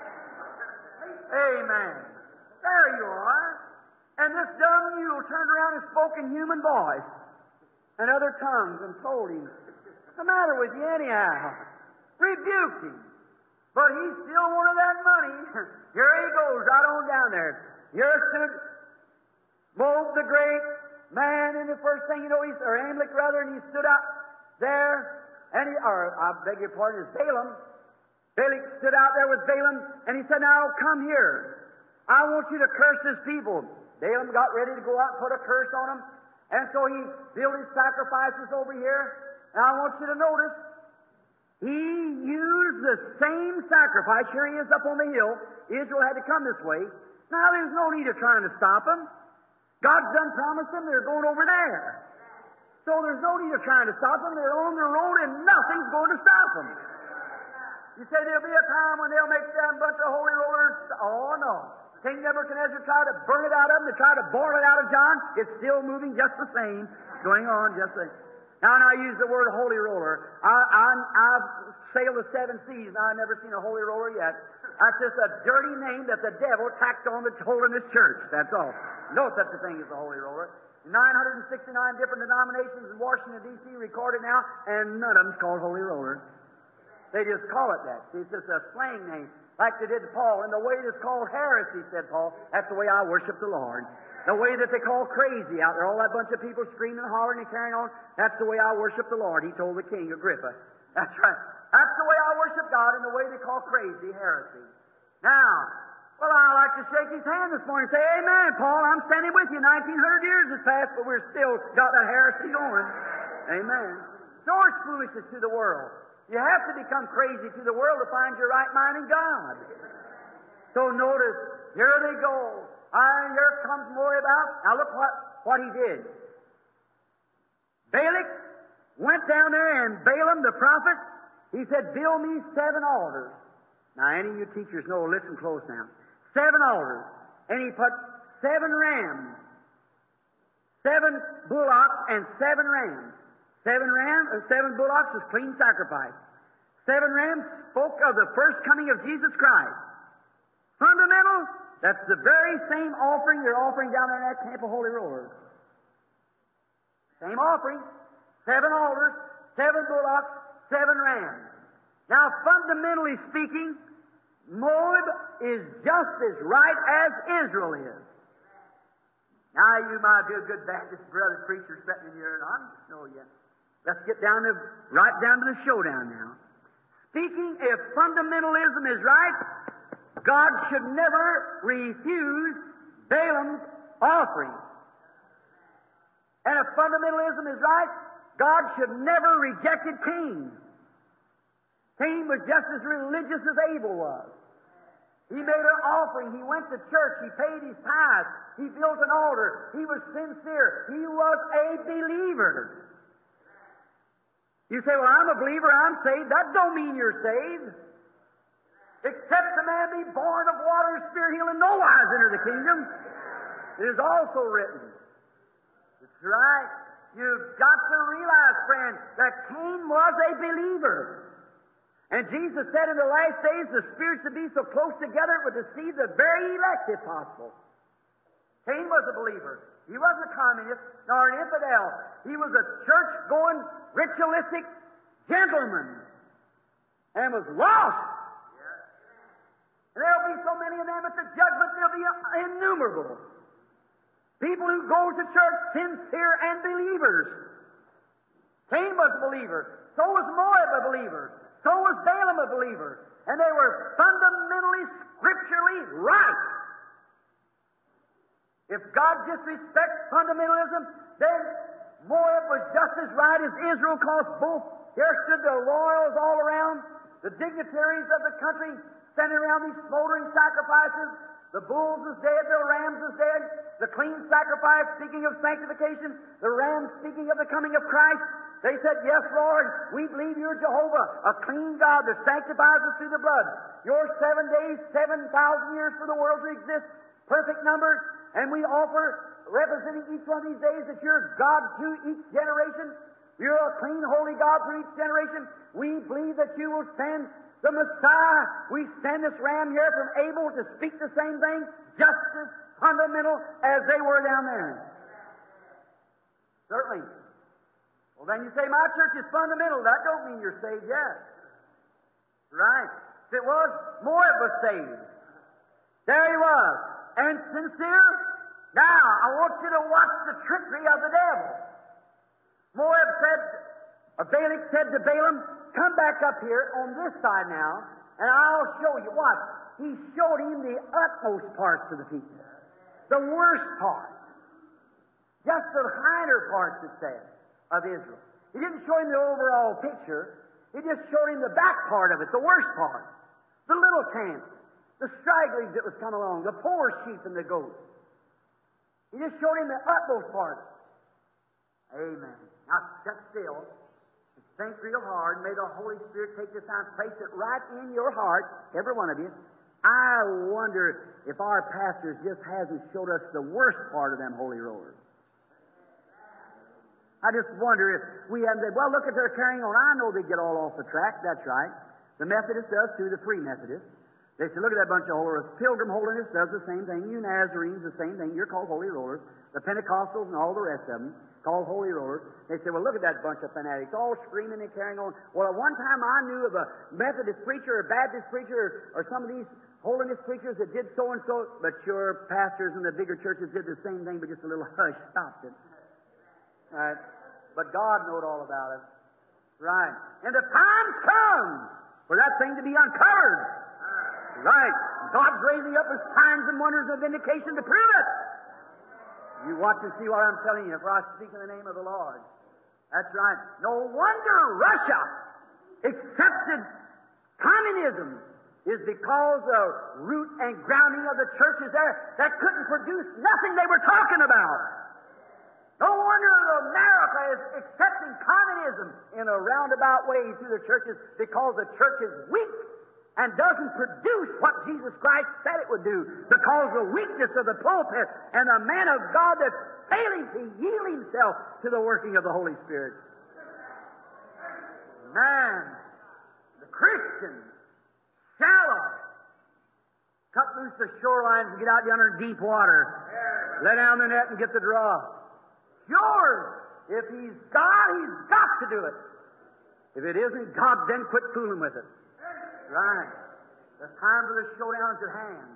Amen. There you are. And this dumb mule turned around and spoke in human voice and other tongues and told him, what's the matter with you anyhow? Rebuked him. But he still wanted that money. Here he goes, right on down there. Here stood Moab the great man, and the first thing you know, he's, or Amalek rather, and he stood out there, and he, or I beg your pardon, it's Balaam. Balak stood out there with Balaam, and he said, now come here. I want you to curse this people. Balaam got ready to go out and put a curse on them, and so he built his sacrifices over here. And I want you to notice, he used the same sacrifice. Here he is up on the hill. Israel had to come this way. Now there's no need of trying to stop them. God's done promised them they're going over there. So there's no need of trying to stop them. They're on the road and nothing's going to stop them. You say there'll be a time when they'll make them a bunch of holy rollers. Oh, no. King Nebuchadnezzar tried to burn it out of them. They tried to boil it out of John. It's still moving just the same. Going on just the same. Now, when I use the word holy roller, I, I, I've sailed the seven seas, and I've never seen a holy roller yet. That's just a dirty name that the devil tacked on the hole in this church. That's all. No such a thing as a holy roller. nine hundred sixty-nine different denominations in Washington, D C recorded now, and none of them's called holy rollers. They just call it that. See, it's just a slang name, like they did to Paul. And the way it is called heresy, said Paul, that's the way I worship the Lord. The way that they call crazy out there, all that bunch of people screaming and hollering and carrying on, that's the way I worship the Lord, he told the king, Agrippa. That's right. That's the way I worship God, and the way they call crazy heresy. Now, well, I'd like to shake his hand this morning and say, amen, Paul, I'm standing with you. nineteen hundred years has passed, but we're still got that heresy going. Amen. So it's foolishness to the world. You have to become crazy to the world to find your right mind in God. So notice, here they go. And here comes Moab out. Now look what, what he did. Balak went down there, and Balaam the prophet, he said, build me seven altars. Now, any of you teachers know, listen close now. Seven altars. And he put seven rams, seven bullocks, and seven rams. Seven rams, uh, seven bullocks was clean sacrifice. Seven rams spoke of the first coming of Jesus Christ. Fundamental. That's the very same offering they're offering down there in that camp of holy rollers. Same offering. Seven altars, seven bullocks, seven rams. Now, fundamentally speaking, Moab is just as right as Israel is. Now, you my dear good Baptist brother preacher sitting in here, and I don't know yet. Let's get down to, right down to the showdown now. Speaking, if fundamentalism is right, God should never refuse Balaam's offering. And if fundamentalism is right, God should never reject Cain. Cain was just as religious as Abel was. He made an offering. He went to church. He paid his tithes. He built an altar. He was sincere. He was a believer. You say, well, I'm a believer. I'm saved. That don't mean you're saved. Except the man be born of water and spirit, he'll in no wise enter the kingdom. It is also written. That's right. You've got to realize, friend, that Cain was a believer. And Jesus said in the last days the spirits would be so close together it would deceive the very elect if possible. Cain was a believer. He wasn't a communist nor an infidel. He was a church-going, ritualistic gentleman and was lost. And there'll be so many of them at the judgment, they'll be innumerable. People who go to church, sincere and believers. Cain was a believer. So was Moab a believer. So was Balaam a believer. And they were fundamentally, scripturally right. If God disrespects fundamentalism, then Moab was just as right as Israel, because both, there stood the royals all around, the dignitaries of the country, standing around these smoldering sacrifices. The bulls is dead, the rams is dead. the clean sacrifice, speaking of sanctification, the ram speaking of the coming of Christ. They said, yes, Lord, we believe you're Jehovah, a clean God that sanctifies us through the blood. Your seven days, seven thousand years for the world to exist, perfect numbers, and we offer, representing each one of these days, that you're God to each generation. You're a clean, holy God for each generation. We believe that you will send the Messiah. We send this ram here from Abel to speak the same thing, just as fundamental as they were down there. Certainly. Well, then you say, my church is fundamental. That don't mean you're saved yet. Right. If it was, Moab was saved. There he was. And sincere. Now, I want you to watch the trickery of the devil. Moab said, or Balak said to Balaam, come back up here on this side now, and I'll show you. Watch. He showed him the utmost parts of the people. The worst part. Just the hinder parts, it says, of Israel. He didn't show him the overall picture. He just showed him the back part of it, the worst part. The little camps, the stragglers that was coming along, the poor sheep and the goats. He just showed him the utmost part. Amen. Now, sit still. Think real hard. May the Holy Spirit take this out and place it right in your heart, every one of you. I wonder if our pastors just hasn't showed us the worst part of them holy rollers. I just wonder if we haven't said, well, look at their carrying on. I know they get all off the track. That's right. The Methodist does too, the Free Methodist. They say, look at that bunch of holy rollers. Pilgrim Holiness does the same thing. You Nazarenes, the same thing. You're called holy rollers. The Pentecostals and all the rest of them called holy rollers. They say, well, look at that bunch of fanatics, all screaming and carrying on. Well, at one time I knew of a Methodist preacher or Baptist preacher or, or some of these holiness preachers that did so and so, but your pastors in the bigger churches did the same thing, but just a little hush stopped it. Right? But God knowed all about it. Right. And the time's come for that thing to be uncovered. Right. God's raising up His signs and wonders of vindication to prove it. You watch and see what I'm telling you, for I speak in the name of the Lord. That's right. No wonder Russia accepted communism is because the root and grounding of the churches there that couldn't produce nothing they were talking about. No wonder America is accepting communism in a roundabout way through the churches, because the church is weak and doesn't produce what Jesus Christ said it would do, because of the weakness of the pulpit and the man of God that's failing to yield himself to the working of the Holy Spirit. Man, the Christian, shallow, cut loose the shorelines and get out yonder in deep water. Let down the net and get the draw. Yours. If He's God, He's got to do it. If it isn't God, then quit fooling with it. Right. The time for the showdown is at hand.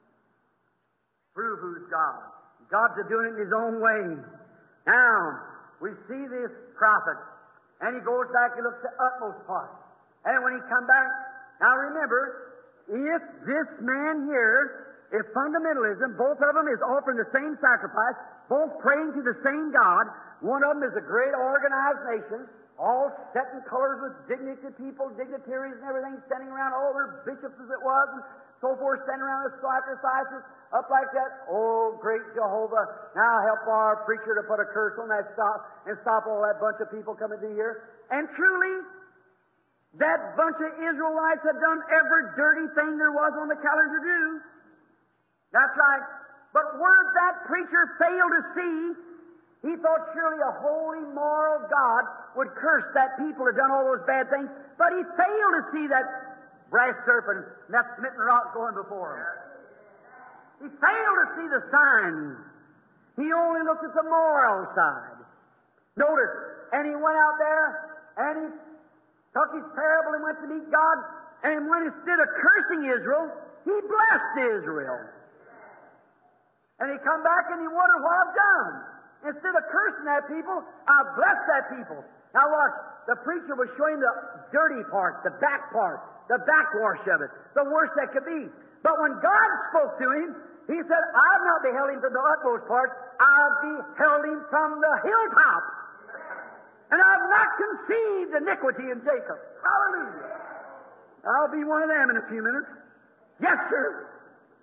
Prove who's God. God's a doing it in His own way. Now, we see this prophet, and he goes back, he looks at the utmost part. And when he come back, now remember, if this man here, if fundamentalism, both of them is offering the same sacrifice, both praying to the same God, one of them is a great organized nation, all set in colors with dignity people, dignitaries and everything, standing around, all their bishops as it was, and so forth, standing around the sacrifices, up like that. Oh, great Jehovah, now help our preacher to put a curse on that stop and stop all that bunch of people coming through here. And truly, that bunch of Israelites had done every dirty thing there was on the calendar to do. That's right. But where that preacher failed to see, he thought surely a holy, moral God would curse that people who had done all those bad things, but he failed to see that brass serpent and that smitten rock going before him. He failed to see the signs. He only looked at the moral side. Notice, and he went out there, and he took his parable and went to meet God, and when instead of cursing Israel, he blessed Israel. And he come back and he wondered what I've done. Instead of cursing that people, I blessed that people. Now watch, the preacher was showing the dirty part, the back part, the backwash of it, the worst that could be. But when God spoke to him, he said, I've not beheld him from the utmost part, I've beheld him from the hilltops. And I've not conceived iniquity in Jacob. Hallelujah. I'll be one of them in a few minutes. Yes, sir.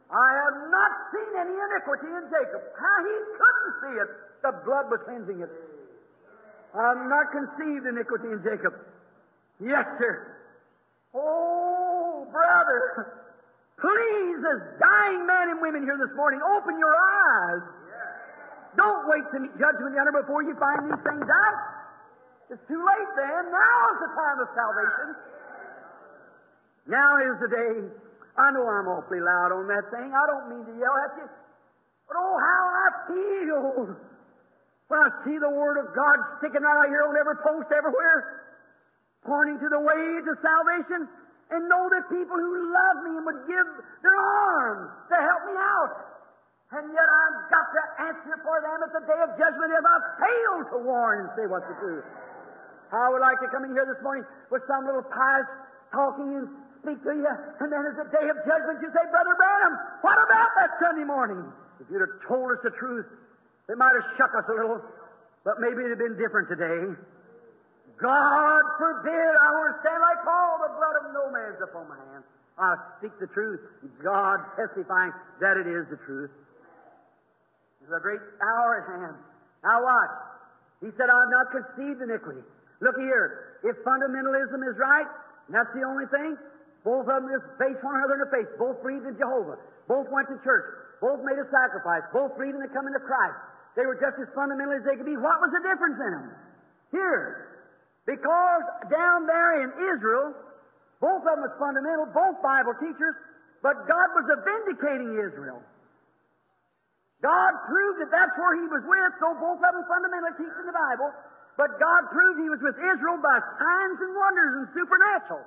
I have not seen any iniquity in Jacob. How he couldn't see it. The blood was cleansing it. I have not conceived iniquity in Jacob. Yes, sir. Oh, brother. Please, as dying men and women here this morning, open your eyes. Don't wait to meet judgment yonder before you find these things out. It's too late then. Now is the time of salvation. Now is the day. I know I'm awfully loud on that thing. I don't mean to yell at you. But oh, how I feel when I see the Word of God sticking right out here on every post everywhere, pointing to the way to salvation, and know that people who love me and would give their arms to help me out. And yet I've got to answer for them at the day of judgment if I fail to warn and say what's the truth. I would like to come in here this morning with some little pious talking and speak to you, and then at the day of judgment you say, Brother Branham, what about that Sunday morning? If you'd have told us the truth, it might have shook us a little, but maybe it would have been different today. God forbid I were to stand like Paul, the blood of no man's upon my hands. I speak the truth, God testifying that it is the truth. There's a great hour at hand. Now watch. He said, I have not conceived iniquity. Look here, if fundamentalism is right, and that's the only thing, both of them just face one another in the face. Both believed in Jehovah. Both went to church. Both made a sacrifice. Both believed in the coming of Christ. They were just as fundamental as they could be. What was the difference in them? Here, because down there in Israel, both of them was fundamental, both Bible teachers, but God was vindicating Israel. God proved that that's where He was with, so both of them fundamentally teaching the Bible, but God proved He was with Israel by signs and wonders and supernatural.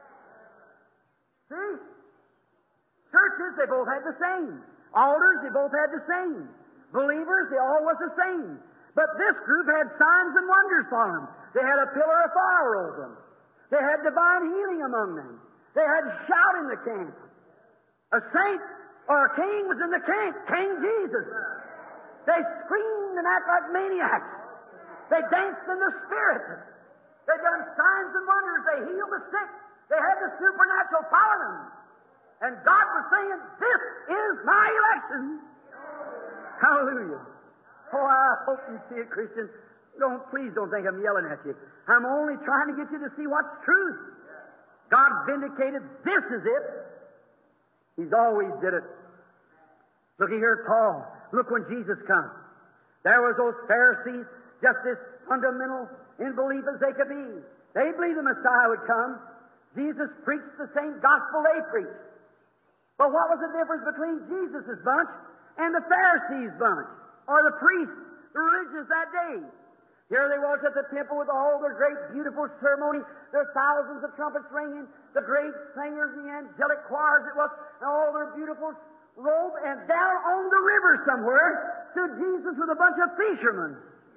See? Churches, they both had the same. Altars, they both had the same. Believers, they all was the same. But this group had signs and wonders for them. They had a pillar of fire over them. They had divine healing among them. They had shout in the camp. A saint or a king was in the camp. King Jesus. They screamed and acted like maniacs. They danced in the Spirit. They done signs and wonders. They healed the sick. They had the supernatural power in them. And God was saying, this is my election. Hallelujah. Oh, I hope you see it, Christian. Don't, please don't think I'm yelling at you. I'm only trying to get you to see what's truth. God vindicated, this is it. He's always did it. Looky here at Paul. Look when Jesus comes. There was those Pharisees, just as fundamental in belief as they could be. They believed the Messiah would come. Jesus preached the same gospel they preached. But what was the difference between Jesus' bunch and the Pharisees' bunch, or the priests, the religious that day? Here they was at the temple with all their great, beautiful ceremony, their thousands of trumpets ringing, the great singers, the angelic choirs it was, and all their beautiful robe, and down on the river somewhere stood Jesus with a bunch of fishermen.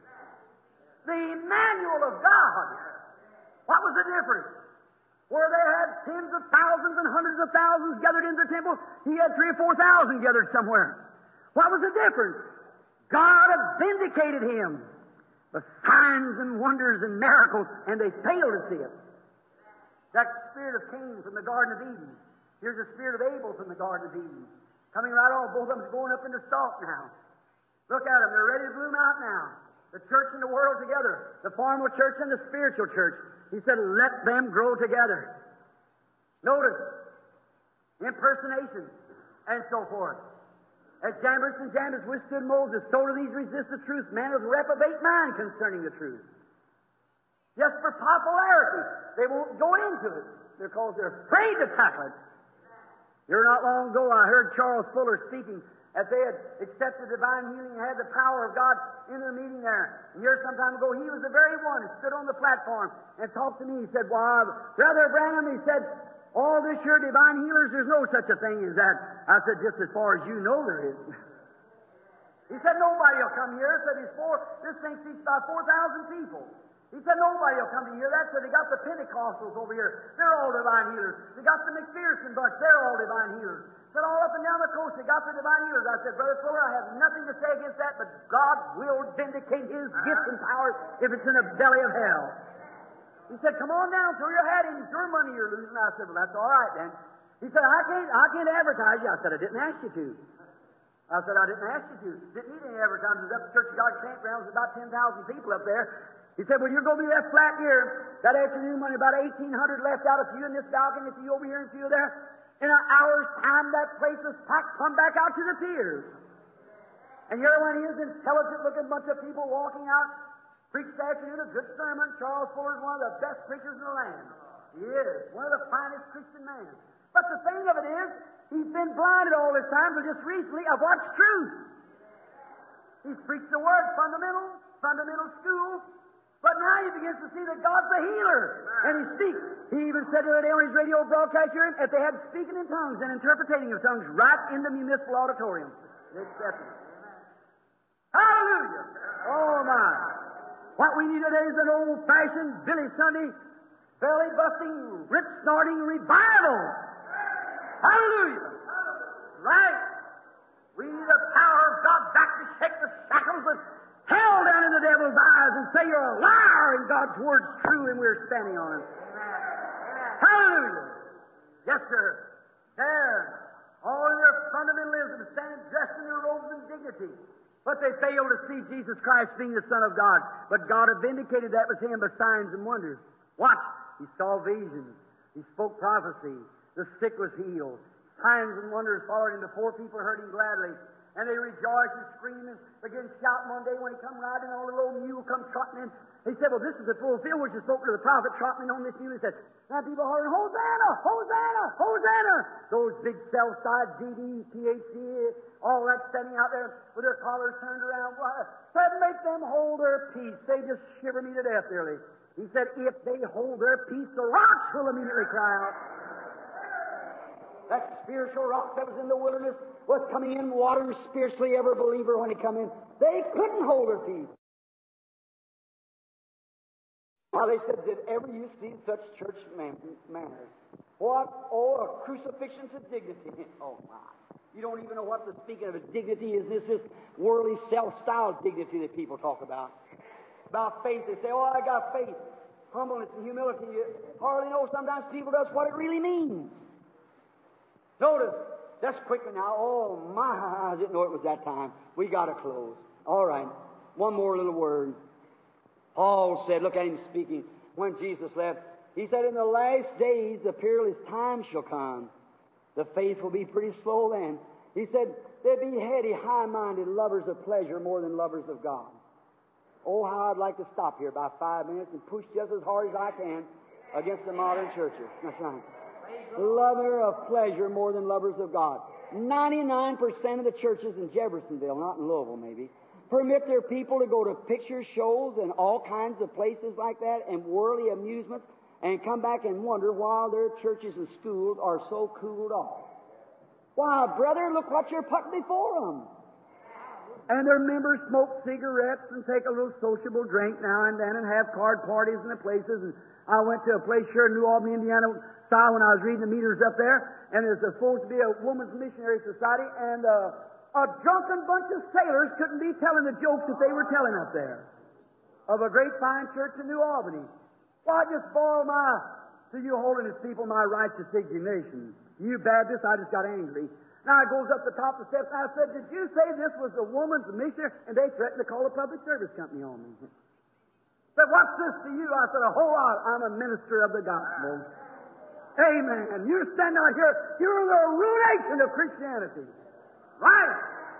The Emmanuel of God. What was the difference? Where they had tens of thousands and hundreds of thousands gathered in the temple, he had three or four thousand gathered somewhere. What was the difference? God had vindicated him with signs and wonders and miracles, and they failed to see it. That spirit of Cain from the Garden of Eden. Here's the spirit of Abel from the Garden of Eden. Coming right on, both of them going up into stalk now. Look at them, they're ready to bloom out now. The church and the world together. The formal church and the spiritual church. He said, let them grow together. Notice, impersonation and so forth. As Jambres and Jambres withstood Moses, so do these resist the truth, men of reprobate mind concerning the truth. Just for popularity, they won't go into it because they're afraid to tackle it. Here not long ago, I heard Charles Fuller speaking as they had accepted divine healing and had the power of God in the meeting there. And here some time ago, he was the very one who stood on the platform and talked to me. He said, well, Brother Branham, he said, all this year divine healers, there's no such a thing as that. I said, just as far as you know there is. He said, nobody will come here. He said, he's four, this thing seats about four thousand people. He said, nobody will come to hear that. So they got the Pentecostals over here. They're all divine healers. They got the McPherson bunch. They're all divine healers. He said, all up and down the coast, they got the divine healers. I said, Brother Fuller, I have nothing to say against that, but God will vindicate His gifts and powers if it's in the belly of hell. He said, come on down, throw your hat in, it's your money you're losing. I said, well, that's all right then. He said, I can't, I can't advertise you. I said, I didn't ask you to. I said, I didn't ask you to. Didn't need any advertising. Up at Church of God campground, there's about ten thousand people up there. He said, well, you're going to be left flat here that afternoon when about eighteen hundred left out, a few in this balcony, a few over here, and a few there. In an hour's time, that place was packed, come back out to the piers. And here one is, intelligent-looking bunch of people walking out, preached this afternoon a good sermon. Charles Fuller is one of the best preachers in the land. He is one of the finest Christian men. But the thing of it is, he's been blinded all this time, but just recently of what's truth. He's preached the Word, fundamental, fundamental school, but now he begins to see that God's a healer, and he speaks. He even said the other day on his radio broadcast here that they had speaking in tongues and interpreting of tongues right in the municipal auditorium. They accepted it. Hallelujah! Oh my! What we need today is an old-fashioned Billy Sunday, belly-busting, rip-snorting revival. Hallelujah! Right? We need the power of God back to shake the shackles of hell down in the devil's eyes and say you're a liar and God's word's true and we're standing on it. Hallelujah! Yes, sir. There. All in their fundamentalism, standing dressed in their robes and dignity. But they failed to see Jesus Christ being the Son of God. But God had vindicated that with him by signs and wonders. Watch. He saw visions. He spoke prophecy. The sick was healed. Signs and wonders followed him. The poor people heard him gladly. And they rejoiced and screamed and began shouting one day when he come riding on a little mule, come trotting in. He said, well, this is the fulfillment which is spoken to the prophet, trotting in on this mule. He said, now people hollering, Hosanna! Hosanna! Hosanna! Those big self-side G D, P H D, all that standing out there with their collars turned around. Said, make them hold their peace. They just shiver me to death, nearly. He said, if they hold their peace, the rocks will immediately cry out. That spiritual rock that was in the wilderness was coming in water spiritually every believer when he come in. They couldn't hold their peace. Well, they said, did ever you see such church man- manners? What? Oh, a crucifixion to dignity. Oh, my. You don't even know what the speaking of a dignity is. This is worldly self-styled dignity that people talk about. About faith, they say, oh, I got faith. Humbleness and humility. You hardly know sometimes people does what it really means. Notice, just quickly now, oh my, I didn't know it was that time. We got to close. All right, one more little word. Paul said, look at him speaking, when Jesus left, he said, in the last days the peerless time shall come. The faith will be pretty slow then. He said, they'll be heady, high-minded, lovers of pleasure more than lovers of God. Oh, how I'd like to stop here about five minutes and push just as hard as I can against the modern churches. That's right. Lover of pleasure more than lovers of God. ninety-nine percent of the churches in Jeffersonville, not in Louisville maybe, permit their people to go to picture shows and all kinds of places like that and worldly amusements and come back and wonder why their churches and schools are so cooled off. Why, brother, look what you're putting before them. And their members smoke cigarettes and take a little sociable drink now and then and have card parties in the places. And I went to a place here in New Albany, Indiana, style when I was reading the meters up there, and there's supposed to be a women's missionary society, and uh, a drunken bunch of sailors couldn't be telling the jokes that they were telling up there of a great fine church in New Albany. Well, I just borrow my, to you holiness people, my righteous indignation. You Baptists, I just got angry. Now I goes up the top of the steps, and I said, did you say this was the woman's missionary? And they threatened to call a public service company on me. Said, what's this to you? I said, a whole lot. I'm a minister of the gospel. Amen. You're standing out here, you're the ruination of Christianity. Right.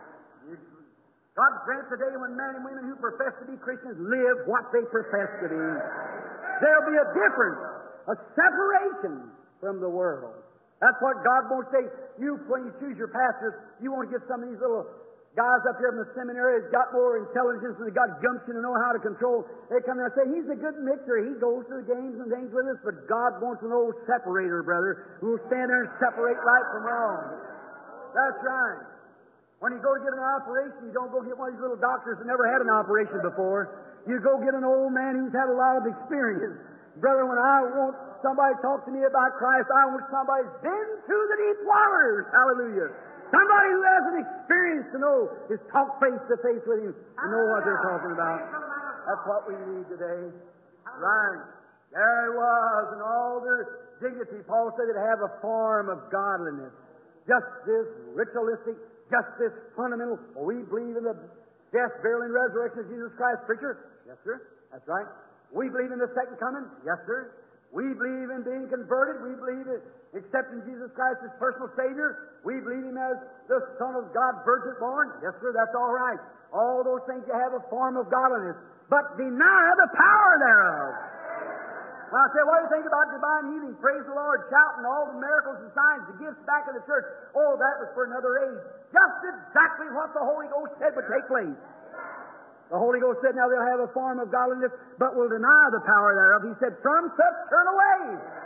God grants a day when men and women who profess to be Christians live what they profess to be. There'll be a difference, a separation from the world. That's what God won't say. You, when you choose your pastors, you won't get some of these little guys up here in the seminary that's got more intelligence and they got gumption to know how to control. They come there and say, he's a good mixer. He goes to the games and things with us, but God wants an old separator, brother, who will stand there and separate right from wrong. That's right. When you go to get an operation, you don't go get one of these little doctors that never had an operation before. You go get an old man who's had a lot of experience. Brother, when I want somebody to talk to me about Christ, I want somebody who's been through the deep waters. Hallelujah. Somebody who has an experience to know, is talk face to face with him and know what they're talking about. That's what we need today. Right. There he was, and all their dignity, Paul said, that have a form of godliness. Just this ritualistic, just this fundamental, well, we believe in the death, burial, and resurrection of Jesus Christ. Preacher? Yes, sir. That's right. We believe in the second coming. Yes, sir. We believe in being converted. We believe in accepting Jesus Christ as personal Savior. We believe Him as the Son of God, virgin born. Yes, sir, that's all right. All those things you have a form of godliness, but deny the power thereof. Well, I say, what do you think about divine healing? Praise the Lord, shouting, all the miracles and signs, the gifts back in the church. Oh, that was for another age. Just exactly what the Holy Ghost said would take place. The Holy Ghost said, now they'll have a form of godliness, but will deny the power thereof. He said, from such turn away.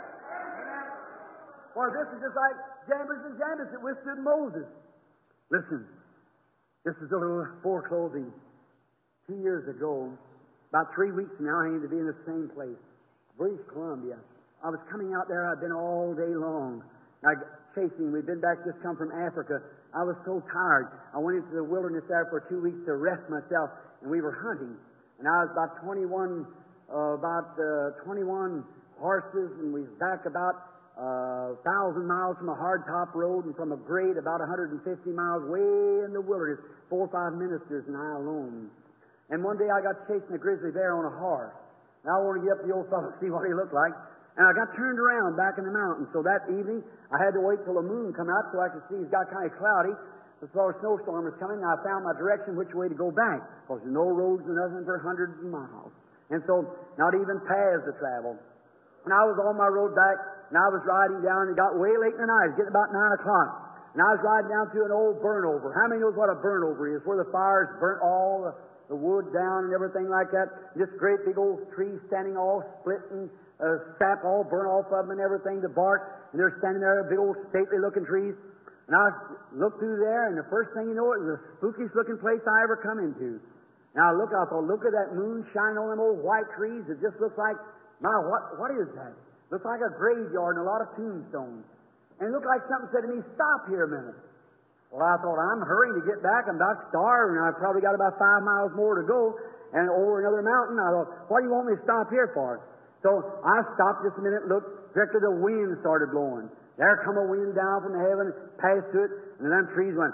For this is just like Jambres and Jambres that withstood Moses. Listen, this is a little foreclosing. Two years ago, about three weeks now, I aim to be in the same place, British Columbia. I was coming out there. I'd been all day long. I chasing. We'd been back, just come from Africa. I was so tired. I went into the wilderness there for two weeks to rest myself, and we were hunting. And I was about twenty-one, uh, about uh, twenty-one horses, and we was back about a uh, thousand miles from a hardtop road and from a grade about one hundred fifty miles way in the wilderness. Four or five ministers and I alone. And one day I got chasing a grizzly bear on a horse. And I wanted to get up to the old fellow to see what he looked like. And I got turned around back in the mountains. So that evening, I had to wait till the moon come out so I could see. It got kind of cloudy. The slow snowstorm was coming, and I found my direction which way to go back. Because there's no roads or nothing for hundreds of miles. And so, not even paths to travel. And I was on my road back, and I was riding down, and it got way late in the night. It was getting about nine o'clock. And I was riding down to an old burnover. How many knows what a burnover is? Where the fires burnt all the, the wood down and everything like that. This great big old tree standing all split and uh, sap all burnt off of them and everything, the bark. And they're standing there, big old stately-looking trees. And I looked through there, and the first thing you know, it was the spookiest-looking place I ever come into. Now I looked, I thought, look at that moon shining on them old white trees. It just looks like, my, what, what is that? Looks like a graveyard and a lot of tombstones. And it looked like something said to me, stop here a minute. Well, I thought, I'm hurrying to get back. I'm about starved, and I've probably got about five miles more to go. And over another mountain, I thought, what do you want me to stop here for? So I stopped just a minute and looked. Directly the wind started blowing. There come a wind down from the heaven, passed to it, and them trees went,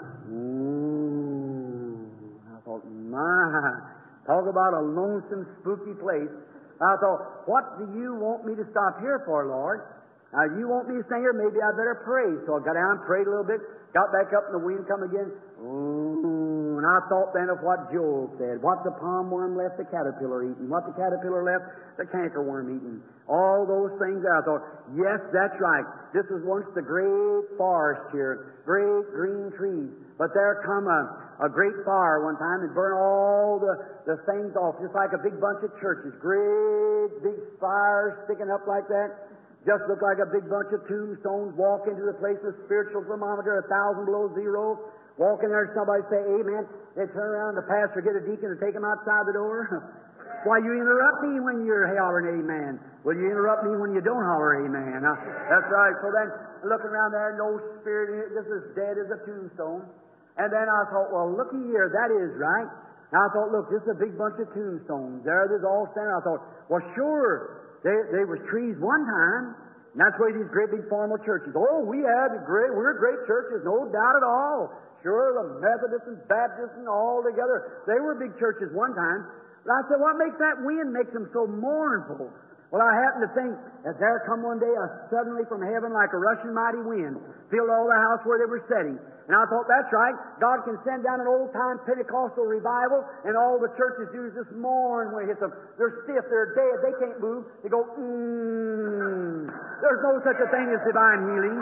ooh. I thought, my, talk about a lonesome, spooky place. I thought, what do you want me to stop here for, Lord? Now, you want me to stay here? Maybe I better pray. So I got down, prayed a little bit, got back up, and the wind come again. Ooh, and I thought then of what Joel said. What the palm worm left, the caterpillar eating. What the caterpillar left, the cankerworm eating. All those things there. I thought, yes, that's right. This was once the great forest here, great green trees. But there come a, a great fire one time and burned all the, the things off, just like a big bunch of churches. Great big fires sticking up like that. Just looked like a big bunch of tombstones. Walk into the place of spiritual thermometer, a thousand below zero. Walk in there and somebody say, amen. They turn around, the pastor get a deacon and take him outside the door. Why, you interrupt me when you're hollering amen. Well, you interrupt me when you don't holler amen. Now, that's right. So then, looking around there, no spirit in it, just as dead as a tombstone. And then I thought, well, looky here, that is right. Now I thought, look, this is a big bunch of tombstones. There it is all standing. I thought, well, sure. There, there was trees one time, and that's where these great big formal churches. Oh, we had great, we're great churches, no doubt at all. Sure, the Methodists and Baptists and all together, they were big churches one time. But I said, what makes that wind makes them so mournful? Well, I happened to think that there come one day a suddenly from heaven like a rushing mighty wind, filled all the house where they were sitting. And I thought, that's right. God can send down an old-time Pentecostal revival, and all the churches do is just mourn when it hits them. They're stiff, they're dead, they can't move. They go, mmm. There's no such a thing as divine healing.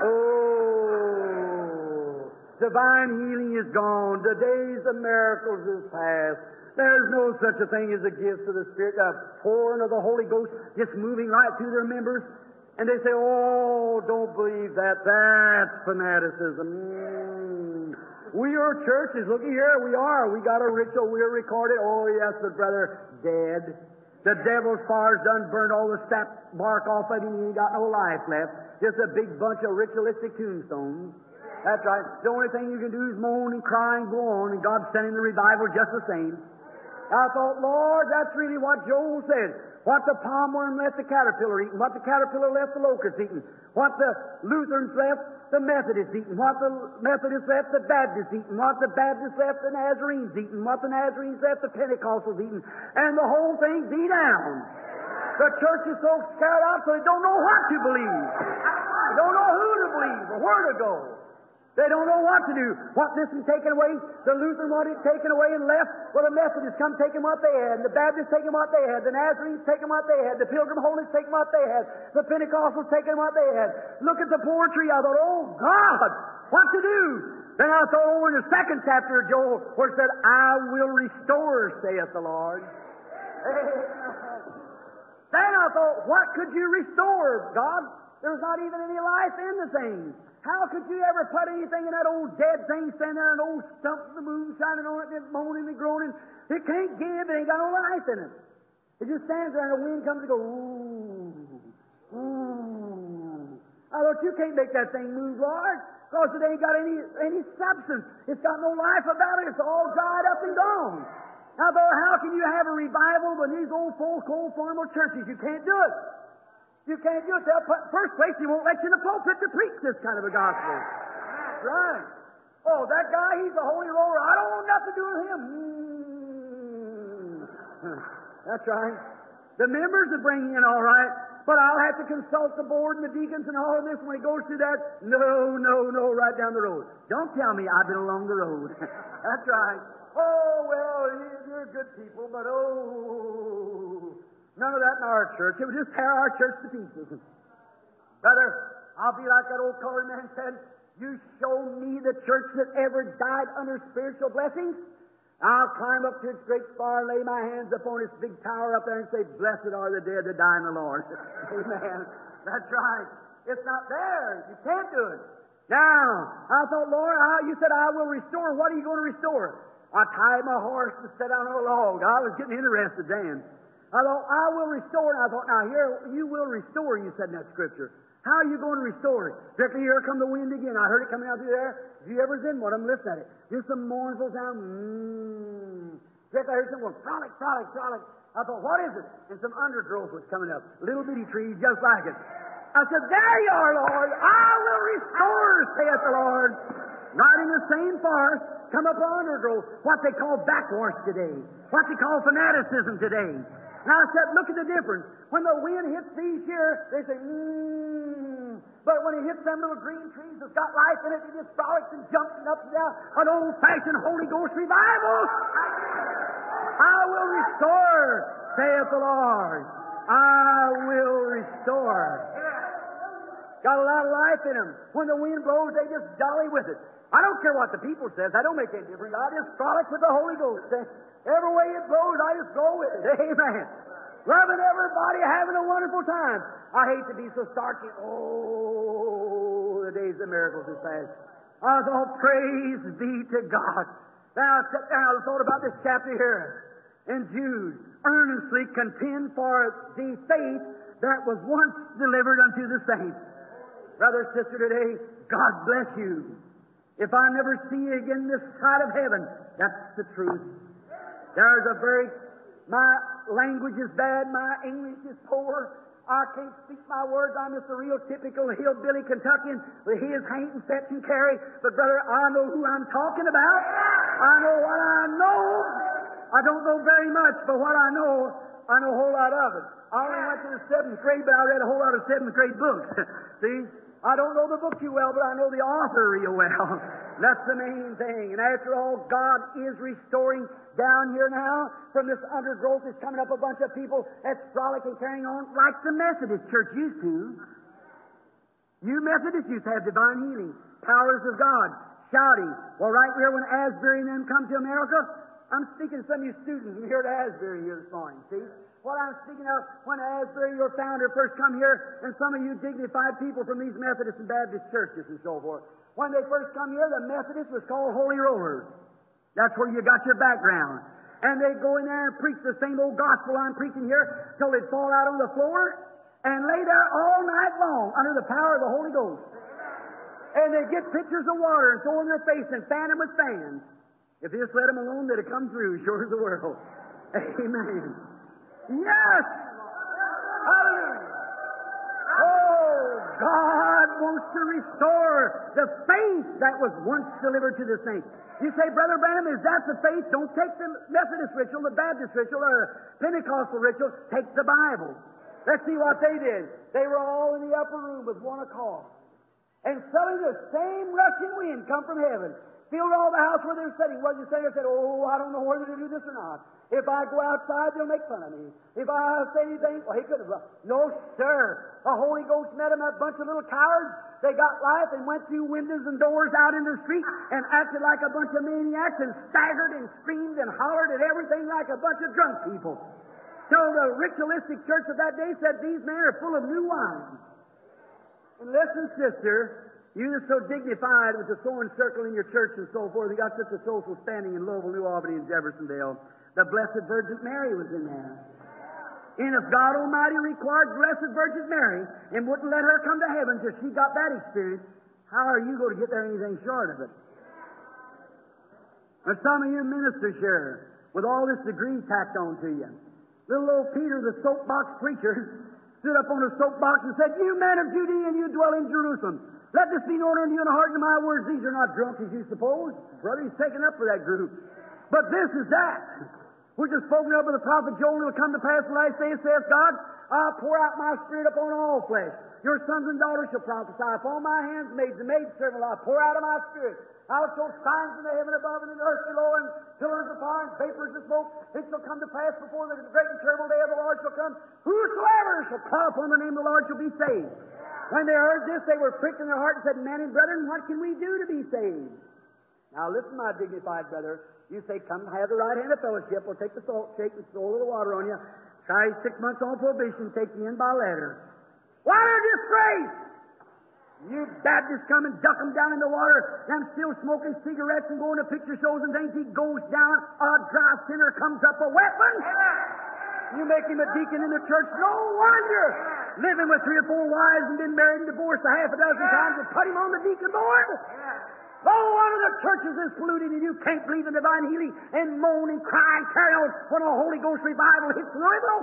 Oh, divine healing is gone. The days of miracles is past. There's no such a thing as a gift of the Spirit, a pouring of the Holy Ghost just moving right through their members. And they say, oh, don't believe that. That's fanaticism. Mm. We are churches. Looky here, we are. We got a ritual. We're recorded. Oh, yes, but brother, dead. The devil's fire's done burned all the sap bark off of him, and he ain't got no life left. Just a big bunch of ritualistic tombstones. That's right. The only thing you can do is moan and cry and go on, and God's sending the revival just the same. I thought, Lord, that's really what Joel said. What the palm worm left the caterpillar eating, what the caterpillar left the locust eating, what the Lutherans left the Methodists eating, what the Methodists left the Baptists eating, what the Baptists left the Nazarenes eating, what the Nazarenes left the Pentecostals eating, and the whole thing be down. The church is so scared out so they don't know what to believe. They don't know who to believe or where to go. They don't know what to do. What this is taken away, the Lutheran wanted it taken away and left. Well, the Methodists come taking what they had, and the Baptists taking what they had, the Nazarenes taking what they had, the Pilgrim Holiness taking what they had, the Pentecostals taking what they had. Look at the poetry. I thought, oh God, what to do? Then I thought over in the second chapter of Joel, where it said, I will restore, saith the Lord. Then I thought, what could you restore, God? There's not even any life in the thing. How could you ever put anything in that old dead thing, stand there, an old stump with the moon shining on it, and it's moaning and groaning? It can't give, it ain't got no life in it. It just stands there, and the wind comes and goes, ooh, ooh. I thought, you can't make that thing move, Lord, because it ain't got any, any substance. It's got no life about it. It's all dried up and gone. Now, though, how can you have a revival when these old, full, cold, formal churches? You can't do it. You can't do it. They'll put, first place, he won't let you in the pulpit to preach this kind of a gospel. That's right. Oh, that guy, he's a holy roller. I don't want nothing to do with him. Mm. That's right. The members are bringing in all right, but I'll have to consult the board and the deacons and all of this when he goes through that. No, no, no, right down the road. Don't tell me I've been along the road. That's right. Oh, well, you're good people, but oh... None of that in our church. It would just tear our church to pieces. Brother, I'll be like that old colored man said, you show me the church that ever died under spiritual blessings, I'll climb up to its great spire and lay my hands upon its big tower up there and say, blessed are the dead that die in the Lord. Amen. That's right. It's not there. You can't do it. Now, I thought, Lord, I, you said I will restore. What are you going to restore? I tied my horse to sit down on a log. I was getting interested then. I thought, I will restore. And I thought, now here, you will restore, you said in that scripture. How are you going to restore it? Directly here come the wind again. I heard it coming out through there. If you ever in one of them, listen at it. Just some mournful sound. Mmm. Directly I heard someone, frolic, frolic, frolic. I thought, what is it? And some undergrowth was coming up. Little bitty trees just like it. I said, there you are, Lord. I will restore, saith the Lord. Right in the same forest, come up undergrowth. What they call backwash today. What they call fanaticism today. Now I said, look at the difference. When the wind hits these here, they say, mmm. But when it hits them little green trees that's got life in it, it just frolics and jumps and up and down. An old-fashioned Holy Ghost revival. I will restore, saith the Lord. I will restore. Got a lot of life in them. When the wind blows, they just jolly with it. I don't care what the people says. That don't make any difference. I just frolic with the Holy Ghost. Every way it blows, I just go with it. Amen. Loving everybody, having a wonderful time. I hate to be so starchy. Oh, the days of miracles is past. I thought, praise be to God. Now I sat down and thought about this chapter here. In Jude, earnestly contend for the faith that was once delivered unto the saints. Brother, sister, today, God bless you. If I never see you again this side of heaven, that's the truth. There's a very, my language is bad, my English is poor, I can't speak my words, I'm just a real typical hillbilly Kentuckian with his haint and fetch and carry, but brother, I know who I'm talking about. I know what I know. I don't know very much, but what I know, I know a whole lot of it. I only went to the seventh grade, but I read a whole lot of seventh grade books. See? I don't know the book too well, but I know the author real well. That's the main thing. And after all, God is restoring down here now. From this undergrowth is coming up a bunch of people that's frolic and carrying on like the Methodist Church used to. You Methodists used to have divine healing, powers of God, shouting. Well, right here when Asbury and them come to America, I'm speaking to some of you students from here at Asbury here this morning, see? What I'm speaking of, when Asbury, your founder, first come here, and some of you dignified people from these Methodist and Baptist churches and so forth, when they first come here, the Methodists was called Holy Rollers. That's where you got your background. And they'd go in there and preach the same old gospel I'm preaching here till they'd fall out on the floor and lay there all night long under the power of the Holy Ghost. And they'd get pitchers of water and throw in their face and fan them with fans. If they just let them alone, they'd have come through, sure as the world. Amen. Yes! Hallelujah. Oh, God wants to restore the faith that was once delivered to the saints. You say, Brother Branham, is that the faith? Don't take the Methodist ritual, the Baptist ritual, or the Pentecostal ritual. Take the Bible. Let's see what they did. They were all in the upper room with one accord. And suddenly the same rushing wind come from heaven, filled all the house where they were sitting. Wasn't sitting there said, oh, I don't know whether to do this or not. If I go outside, they'll make fun of me. If I say anything, well, he couldn't have. No, sir. The Holy Ghost met them, a bunch of little cowards. They got life and went through windows and doors out in the street and acted like a bunch of maniacs and staggered and screamed and hollered at everything like a bunch of drunk people. So the ritualistic church of that day said, these men are full of new wine. And listen, sister, you are so dignified with the sewing circle in your church and so forth. You got such a social standing in Louisville, New Albany, and Jeffersondale. The Blessed Virgin Mary was in there. And if God Almighty required Blessed Virgin Mary and wouldn't let her come to heaven till she got that experience, how are you going to get there anything short of it? Or some of you ministers here, with all this degree tacked on to you. Little old Peter, the soapbox preacher, stood up on a soapbox and said, you men of Judea and you dwell in Jerusalem, let this be known unto you in the heart of my words. These are not drunk as you suppose. Brother, he's taken up for that group. But this is that. We're just spoken up with the prophet Joel, and it will come to pass in the last days, saith God, I'll pour out my spirit upon all flesh. Your sons and daughters shall prophesy. Upon my handmaids and maidservants I'll pour out of my spirit. I'll show signs in the heaven above and in the earth below, and pillars of fire and vapors of smoke. It shall come to pass before the great and terrible day of the Lord shall come. Whosoever shall call upon the name of the Lord shall be saved. When they heard this, they were pricked in their heart and said, men and brethren, what can we do to be saved? Now listen, my dignified brother. You say, come have the right hand of fellowship, or take the salt, shake and throw a little water on you. Try six months on probation, take you in by letter. What a disgrace! You Baptists come and duck them down in the water, them still smoking cigarettes and going to picture shows and things. He goes down, a dry sinner comes up a weapon. You make him a deacon in the church. No wonder! Living with three or four wives and been married and divorced a half a dozen times and put him on the deacon board. No wonder the churches is polluted and you can't believe in divine healing and moan and cry and carry on when a Holy Ghost revival hits Louisville.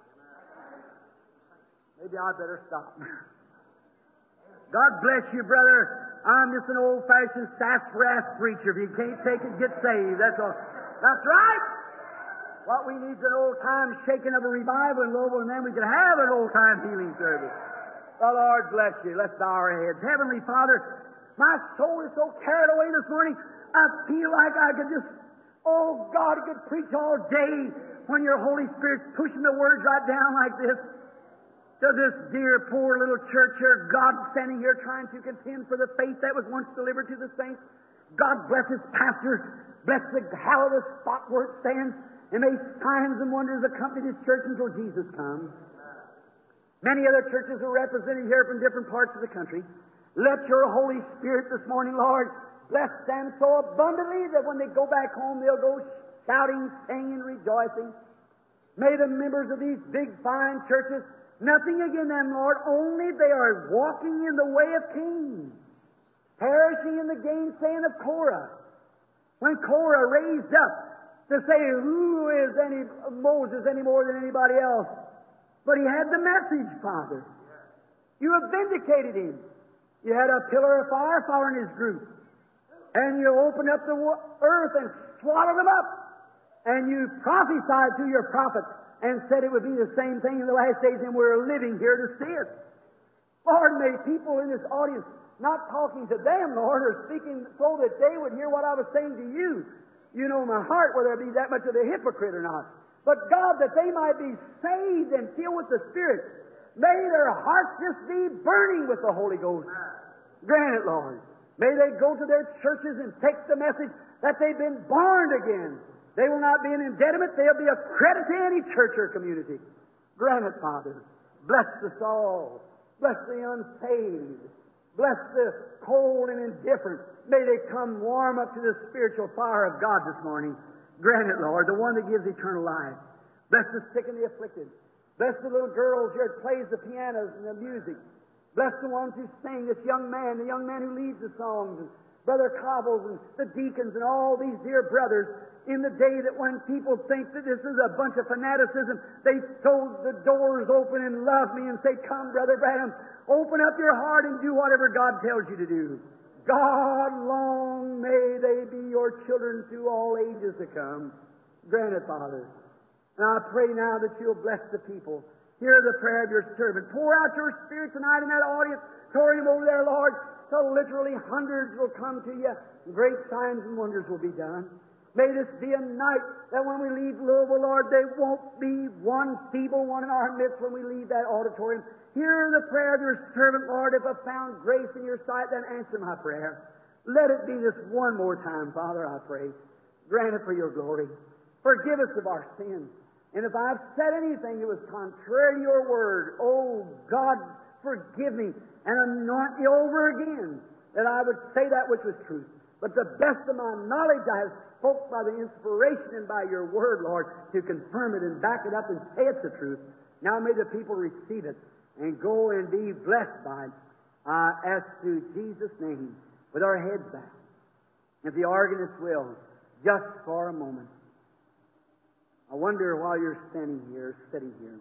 Maybe I'd better stop. God bless you, brother. I'm just an old-fashioned sassafras preacher. If you can't take it, get saved. That's all. That's right. What we need is an old-time shaking of a revival in Louisville, and then we can have an old-time healing service. The Lord bless you. Let's bow our heads. Heavenly Father, my soul is so carried away this morning, I feel like I could just, oh God, I could preach all day when your Holy Spirit's pushing the words right down like this. To this dear, poor little church here, God standing here trying to contend for the faith that was once delivered to the saints. God bless his pastor, bless the hallowed spot where it stands, and may signs and wonders accompany this church until Jesus comes. Many other churches are represented here from different parts of the country. Let your Holy Spirit this morning, Lord, bless them so abundantly that when they go back home, they'll go shouting, singing, rejoicing. May the members of these big, fine churches, nothing against them, Lord, only they are walking in the way of kings, perishing in the gainsaying of Korah. When Korah raised up to say, who is any Moses any more than anybody else? But he had the message, Father. You have vindicated him. You had a pillar of fire following his group. And you opened up the earth and swallowed them up. And you prophesied through your prophet and said it would be the same thing in the last days, and we're living here to see it. Lord, may people in this audience not talking to them, Lord, or speaking so that they would hear what I was saying to you. You know my heart, whether I be that much of a hypocrite or not. But God, that they might be saved and filled with the Spirit. May their hearts just be burning with the Holy Ghost. Grant it, Lord. May they go to their churches and take the message that they've been born again. They will not be an impediment. They'll be a credit to any church or community. Grant it, Father. Bless us all. Bless the unsaved. Bless the cold and indifferent. May they come warm up to the spiritual fire of God this morning. Grant it, Lord, the one that gives eternal life. Bless the sick and the afflicted. Bless the little girls here that plays the pianos and the music. Bless the ones who sing, this young man, the young man who leads the songs, and Brother Cobbles and the deacons and all these dear brothers. in the day that when people think that this is a bunch of fanaticism, they throw the doors open and love me and say, "Come, Brother Branham, open up your heart and do whatever God tells you to do." God, long may they be your children through all ages to come. Grant it, Father. And I pray now that you'll bless the people. Hear the prayer of your servant. Pour out your Spirit tonight in that audience. Pour him over there, Lord, so literally hundreds will come to you. Great signs and wonders will be done. May this be a night that when we leave Louisville, Lord, there won't be one feeble one in our midst when we leave that auditorium. Hear the prayer of your servant, Lord. If I've found grace in your sight, then answer my prayer. Let it be this one more time, Father, I pray. Grant it for your glory. Forgive us of our sins. And if I've said anything that was contrary to your word, oh God, forgive me and anoint me over again, that I would say that which was truth. But the best of my knowledge I have spoke by the inspiration and by your word, Lord, to confirm it and back it up and say it's the truth. Now may the people receive it and go and be blessed by it. I ask through Jesus' name, with our heads bowed, if the organist will, just for a moment. I wonder while you're standing here, sitting here.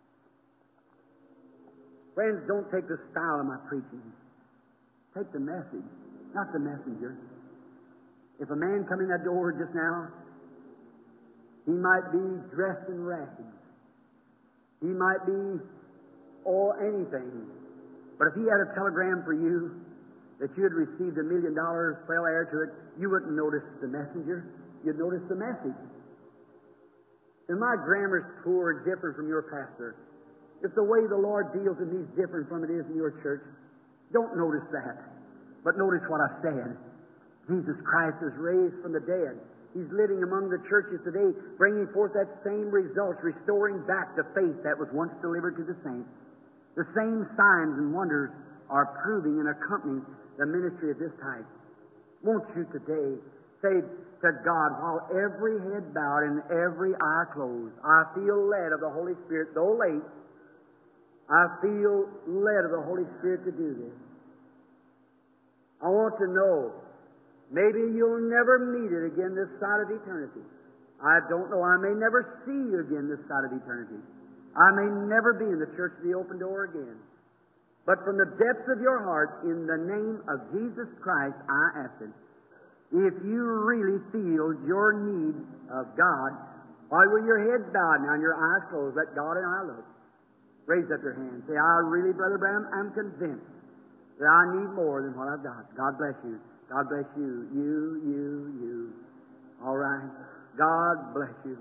Friends, don't take the style of my preaching. Take the message, not the messenger. If a man come in that door just now, he might be dressed in rags. He might be all anything. But if he had a telegram for you that you had received a million dollars, fell heir to it, you wouldn't notice the messenger. You'd notice the message. And my grammar's poor and different from your pastor. If the way the Lord deals with me is different from it is in your church, don't notice that. But notice what I said. Jesus Christ is raised from the dead. He's living among the churches today, bringing forth that same result, restoring back the faith that was once delivered to the saints. The same signs and wonders are proving and accompanying the ministry of this type. Won't you today say to God, while every head bowed and every eye closed, I feel led of the Holy Spirit, though late, I feel led of the Holy Spirit to do this. I want to know, maybe you'll never meet it again this side of eternity. I don't know. I may never see you again this side of eternity. I may never be in the church of the open door again. But from the depths of your heart, in the name of Jesus Christ, I ask it. If you really feel your need of God, while with your head bowed now and your eyes closed, let God and I look. Raise up your hand. Say, I really, Brother Branham, am convinced that I need more than what I've got. God bless you. God bless you. You, you, you. All right. God bless you.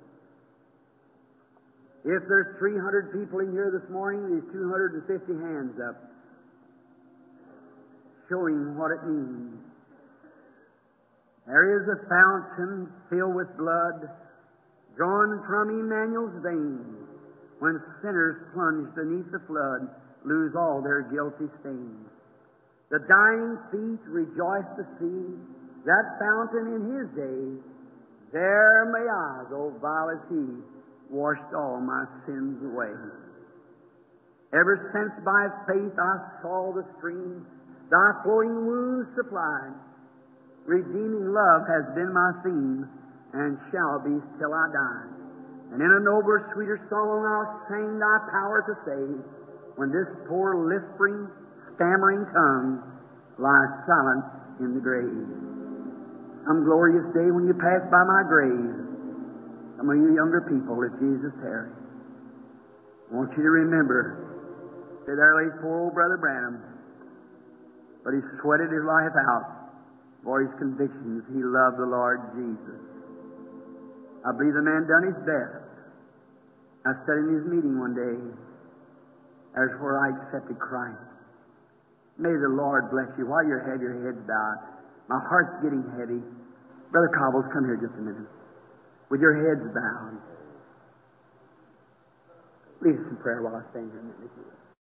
If there's three hundred people in here this morning, there's two hundred fifty hands up, showing what it means. There is a fountain filled with blood, drawn from Emmanuel's veins, when sinners plunged beneath the flood lose all their guilty stains. The dying feet rejoice to see that fountain in His day. There may I, though vile as He, washed all my sins away. Ever since by faith I saw the stream, Thy flowing wounds supplied, redeeming love has been my theme, and shall be till I die. And in a nobler, sweeter song I'll sing Thy power to save, when this poor lisping, stammering tongue lies silent in the grave. Some glorious day when you pass by my grave, some of you younger people, if Jesus tarries, I want you to remember, say, there lays poor old Brother Branham, but he sweated his life out for his convictions. He loved the Lord Jesus. I believe the man done his best. I said in his meeting one day, there's where I accepted Christ. May the Lord bless you while you have your heads bowed. My heart's getting heavy. Brother Cobbles, come here just a minute. With your heads bowed. Lead us in prayer while I stand here a minute.